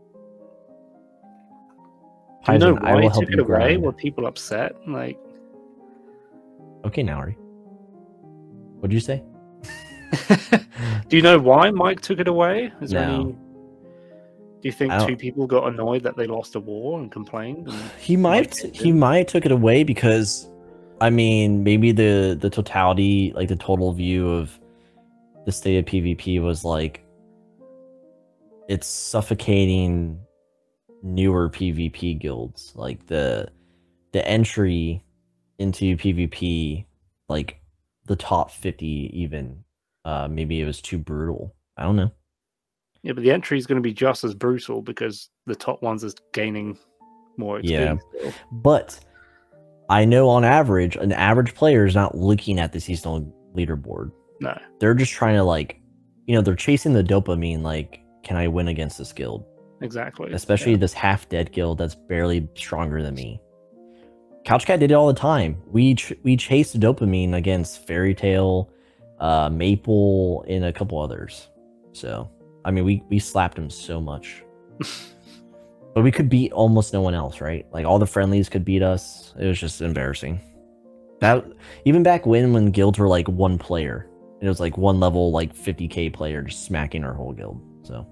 Do you know Python, I why will he help took it you away? grind. Were people upset? Like, Okay, Nauri. What'd you say? do you know why Mike took it away? Is there No. any? Do you think I don't- two people got annoyed that they lost a war and complained? And... He might took he it. might took it away because I mean maybe the the totality like the total view of the state of PvP was like it's suffocating newer PvP guilds, like the the entry into PvP, like the top fifty even, uh, maybe it was too brutal. I don't know. Yeah, but the entry is going to be just as brutal because the top ones is gaining more X P. Yeah, still. but I know on average, an average player is not looking at the seasonal leaderboard. No, They're just trying to like, you know, they're chasing the dopamine. Like, can I win against this guild? exactly. Especially yeah. this half-dead guild that's barely stronger than me. Couchcat did it all the time. We ch- we chased dopamine against Fairy Tail, uh, Maple, and a couple others. So, I mean, we we slapped him so much. But we could beat almost no one else, right? Like all the friendlies could beat us. It was just embarrassing. That even back when when guilds were like one player, and it was like one level like fifty K player just smacking our whole guild. So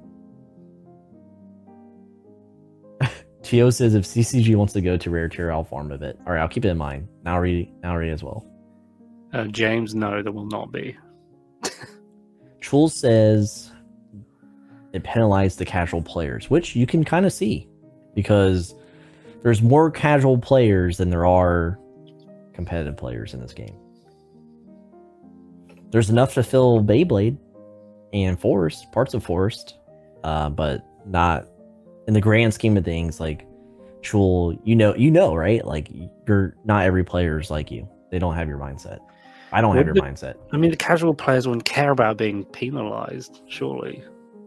T O says if C C G wants to go to rare tier, I'll farm a bit. All right, I'll keep it in mind. Nauri, Nauri as well. Uh, James, no, there will not be. Chul says it penalized the casual players, which you can kind of see because there's more casual players than there are competitive players in this game. There's enough to fill Beyblade and Forest, parts of Forest, uh, but not in the grand scheme of things. Like Chul, you know, you know, right? Like you're not every player is like you. They don't have your mindset. I don't have your the, mindset. I mean, the casual players wouldn't care about being penalized, surely.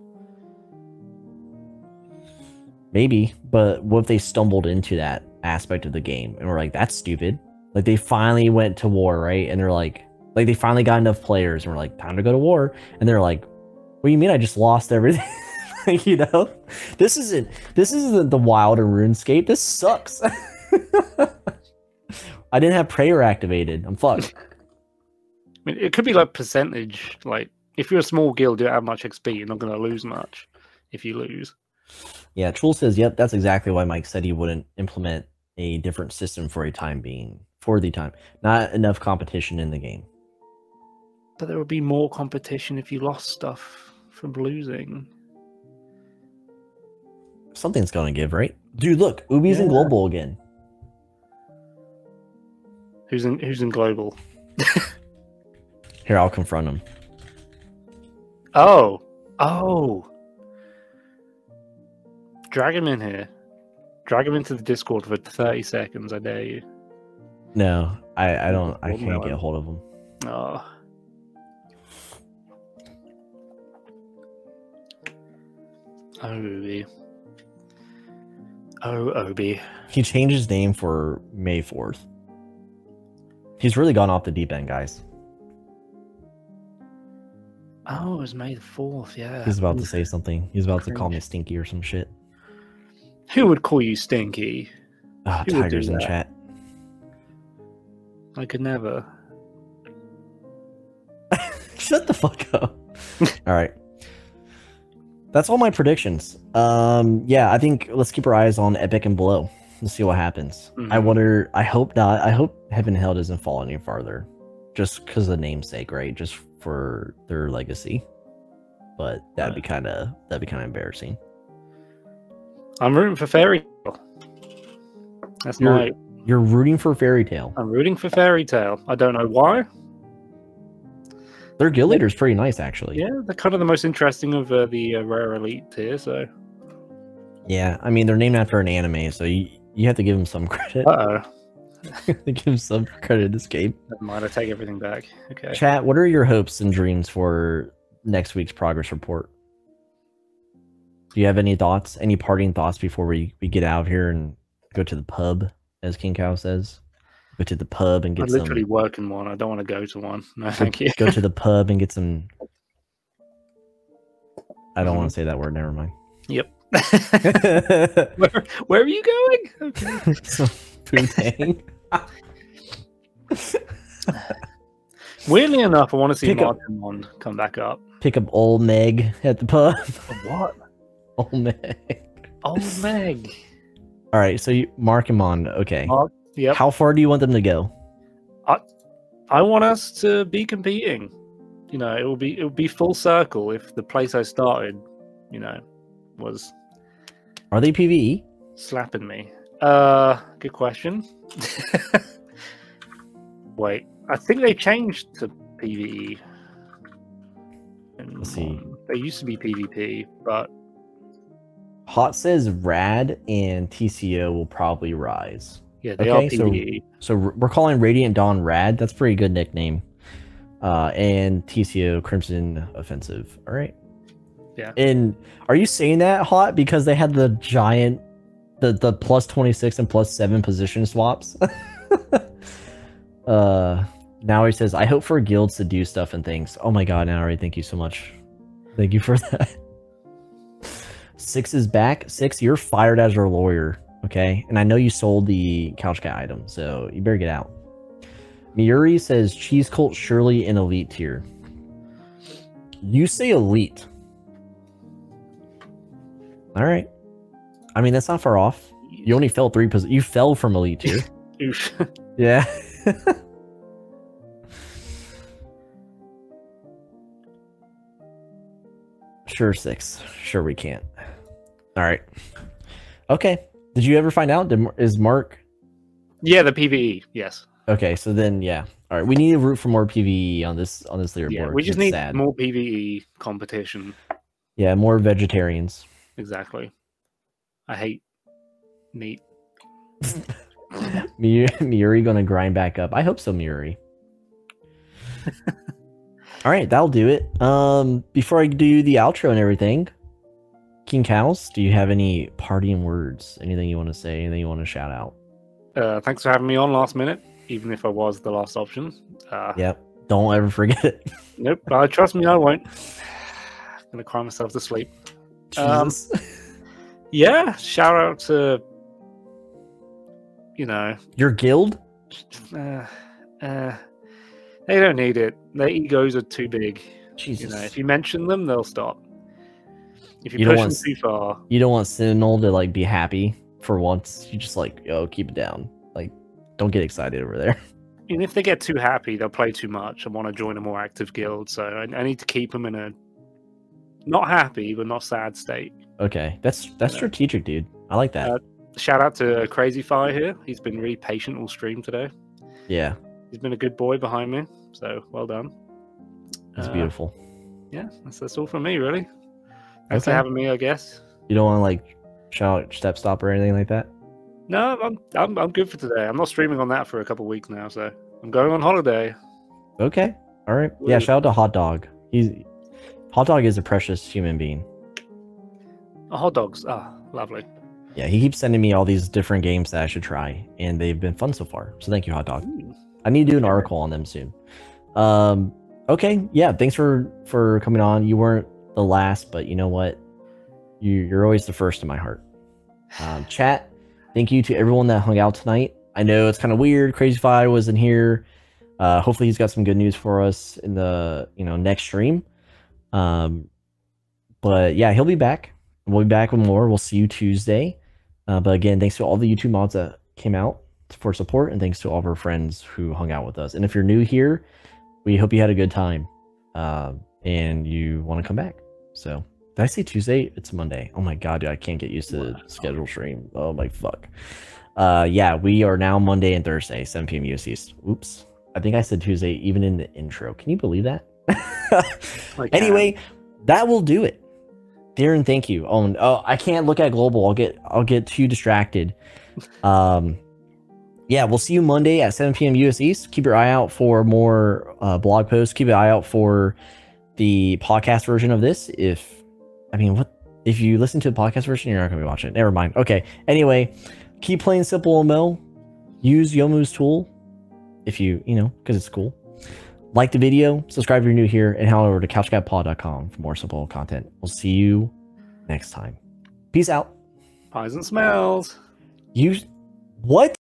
Maybe, but what if they stumbled into that aspect of the game and were like, that's stupid? Like they finally went to war, right? And they're like, like they finally got enough players and we're like, time to go to war. And they're like, what do you mean I just lost everything? Like, you know, this isn't, this isn't the wild or RuneScape. This sucks. I didn't have prayer activated. I'm fucked. I mean, it could be like percentage. Like if you're a small guild, you don't have much X P, you're not going to lose much if you lose. Yeah, Chul says, yep, that's exactly why Mike said he wouldn't implement a different system for a time being. For the time. Not enough competition in the game. But there would be more competition if you lost stuff from losing. Something's going to give, right? Dude, look, Ubi's Yeah. in Global again. Who's in Who's in global? Here, I'll confront him. Oh, oh. Drag him in here. Drag him into the Discord for thirty seconds, I dare you. No, I, I don't, I Hold can't on. get a hold of him. Oh. Oh, Obi. Oh, Obi. He changed his name for May fourth. He's really gone off the deep end, guys. Oh, it was May the fourth, yeah. He's about to say something. He's about to call me Cringe. stinky or some shit. Who would call you stinky? Ah, Who would Tiger's do in that? chat. I could never. Shut the fuck up. All right. That's all my predictions. Um, yeah, I think let's keep our eyes on Epic and Below. Let's see what happens. I Mhm. wonder, I hope not. I hope Heaven and Hell doesn't fall any farther. Just because of the namesake, right? Just for their legacy. But that'd be kind of that'd be kind of embarrassing. I'm rooting for Fairy Tail. That's You're- my. You're rooting for Fairy Tail. I'm rooting for Fairy Tail. I don't know why. Their guild leader's pretty nice, actually. Yeah, they're kind of the most interesting of uh, the uh, rare elite tier. So. Yeah, I mean they're named after an anime, so you you have to give them some credit. Uh oh. Give them some credit in this game. Never mind. I take everything back. Okay. Chat, what are your hopes and dreams for next week's progress report? Do you have any thoughts, any parting thoughts before we, we get out of here and go to the pub, as King Cow says? Go to the pub and I get literally some. work in one. I don't want to go to one. No, Go, thank you. go to the pub and get some. I don't Mhm. want to say that word. Never mind. Yep. where, where are you going? Okay. Some poontang. Weirdly enough, I want to see Pick up- Martin come back up. Pick up old Meg at the pub. What? Old Meg. Oh, Meg. All right, so you mark him on. Okay. Mark, Yep. How far do you want them to go? I want us to be competing. You know, it will be it will be full circle if the place I started, you know, was Are they PvE? slapping me? Uh, good question. Wait, I think they changed to PvE. Let's see. They used to be PvP, but Hot says Rad and T C O will probably rise. yeah, they Okay, are so PvE. so we're calling Radiant Dawn Rad. That's a pretty good nickname. Uh, and T C O Crimson Offensive. All right. Yeah. And are you saying that, Hot, because they had the giant, the the plus twenty-six and plus seven position swaps? uh, now he says, I hope for guilds to do stuff and things. Oh my god, Naori, thank you so much. Thank you for that. Six is back. Six, you're fired as our lawyer, okay? And I know you sold the couch cat item, so you better get out. Miuri says Cheese Cult surely in elite tier. You say elite. All right. I mean, that's not far off. You only fell three positions. You fell from elite tier. Oof. Yeah. Sure, six. Sure, we can't. All right. Okay. Did you ever find out? Did, is Mark? Yeah, the PvE. Yes. Okay, so then yeah. All right, we need to root for more PvE on this on this leaderboard. Yeah, we just it's need sad. more PvE competition. Yeah, more vegetarians. Exactly. I hate meat. Mi- Miuri gonna grind back up. I hope so, Miuri. All right, that'll do it. Um, before I do the outro and everything, King Cows, do you have any parting words? Anything you want to say? Anything you want to shout out? Uh, thanks for having me on last minute, even if I was the last option. Uh, Yep. Don't ever forget it. Nope. Uh, trust me, I won't. I'm gonna cry myself to sleep. Um, Jesus. Yeah. Shout out to, you know, Your guild? uh, uh, they don't need it. Their egos are too big. Jesus. You know, if you mention them, they'll stop. If you, You don't push want them s- too far, You don't want Sentinel to like be happy for once. You just like, yo, keep it down. Like, don't get excited over there. and if they get too happy, they'll play too much and want to join a more active guild. So I, I need to keep them in a not happy but not sad state. Okay, that's that's Yeah. strategic, dude. I like that. Uh, Shout out to Crazy Fire here. He's been really patient all stream today. Yeah, He's been a good boy behind me. So well done. that's Uh, beautiful. Yeah, that's, that's all from me, really. Thanks Okay. for having me, I guess. You don't want to like shout out Step Stop or anything like that? No, I'm, I'm I'm good for today. I'm not streaming on that for a couple weeks now, so I'm going on holiday. Okay. All right. Yeah, Woo. shout out to Hot Dog. He's Hot Dog is a precious human being. Oh, hot dogs. Ah, lovely. Yeah, he keeps sending me all these different games that I should try, and they've been fun so far. So thank you, Hot Dog. Ooh. I need to do an article on them soon. Um, okay, yeah, thanks for for coming on. You weren't the last, but you know what? You you're always the first in my heart. Um, chat, thank you to everyone that hung out tonight. I know it's kind of weird. Crazy Fi wasn't here. Uh, hopefully he's got some good news for us in the you know next stream. Um, but yeah, he'll be back. We'll be back with more. We'll see you Tuesday. Uh, but again, thanks to all the YouTube mods that came out for support, and thanks to all of our friends who hung out with us. And if you're new here, we hope you had a good time, uh, and you want to come back. So, did I say Tuesday? It's Monday. Oh my god, dude, I can't get used to the schedule stream. Oh my fuck. Uh, yeah, we are now Monday and Thursday, seven p m U S East. Oops, I think I said Tuesday even in the intro. Can you believe that? I can. Anyway, that will do it. Darren, thank you. Oh, and- oh, I can't look at global. I'll get I'll get too distracted. Um, yeah, we'll see you Monday at seven p m U S East. Keep your eye out for more uh, blog posts. Keep your eye out for the podcast version of this. If I mean, what if you listen to the podcast version, you're not going to be watching it. Never mind. Okay. Anyway, keep playing Simple M L. Use Yomu's tool if you you know because it's cool. Like the video, subscribe if you're new here, and head on over to couch cat paw dot com for more simple content. We'll see you next time. Peace out. Pies and smells. You what?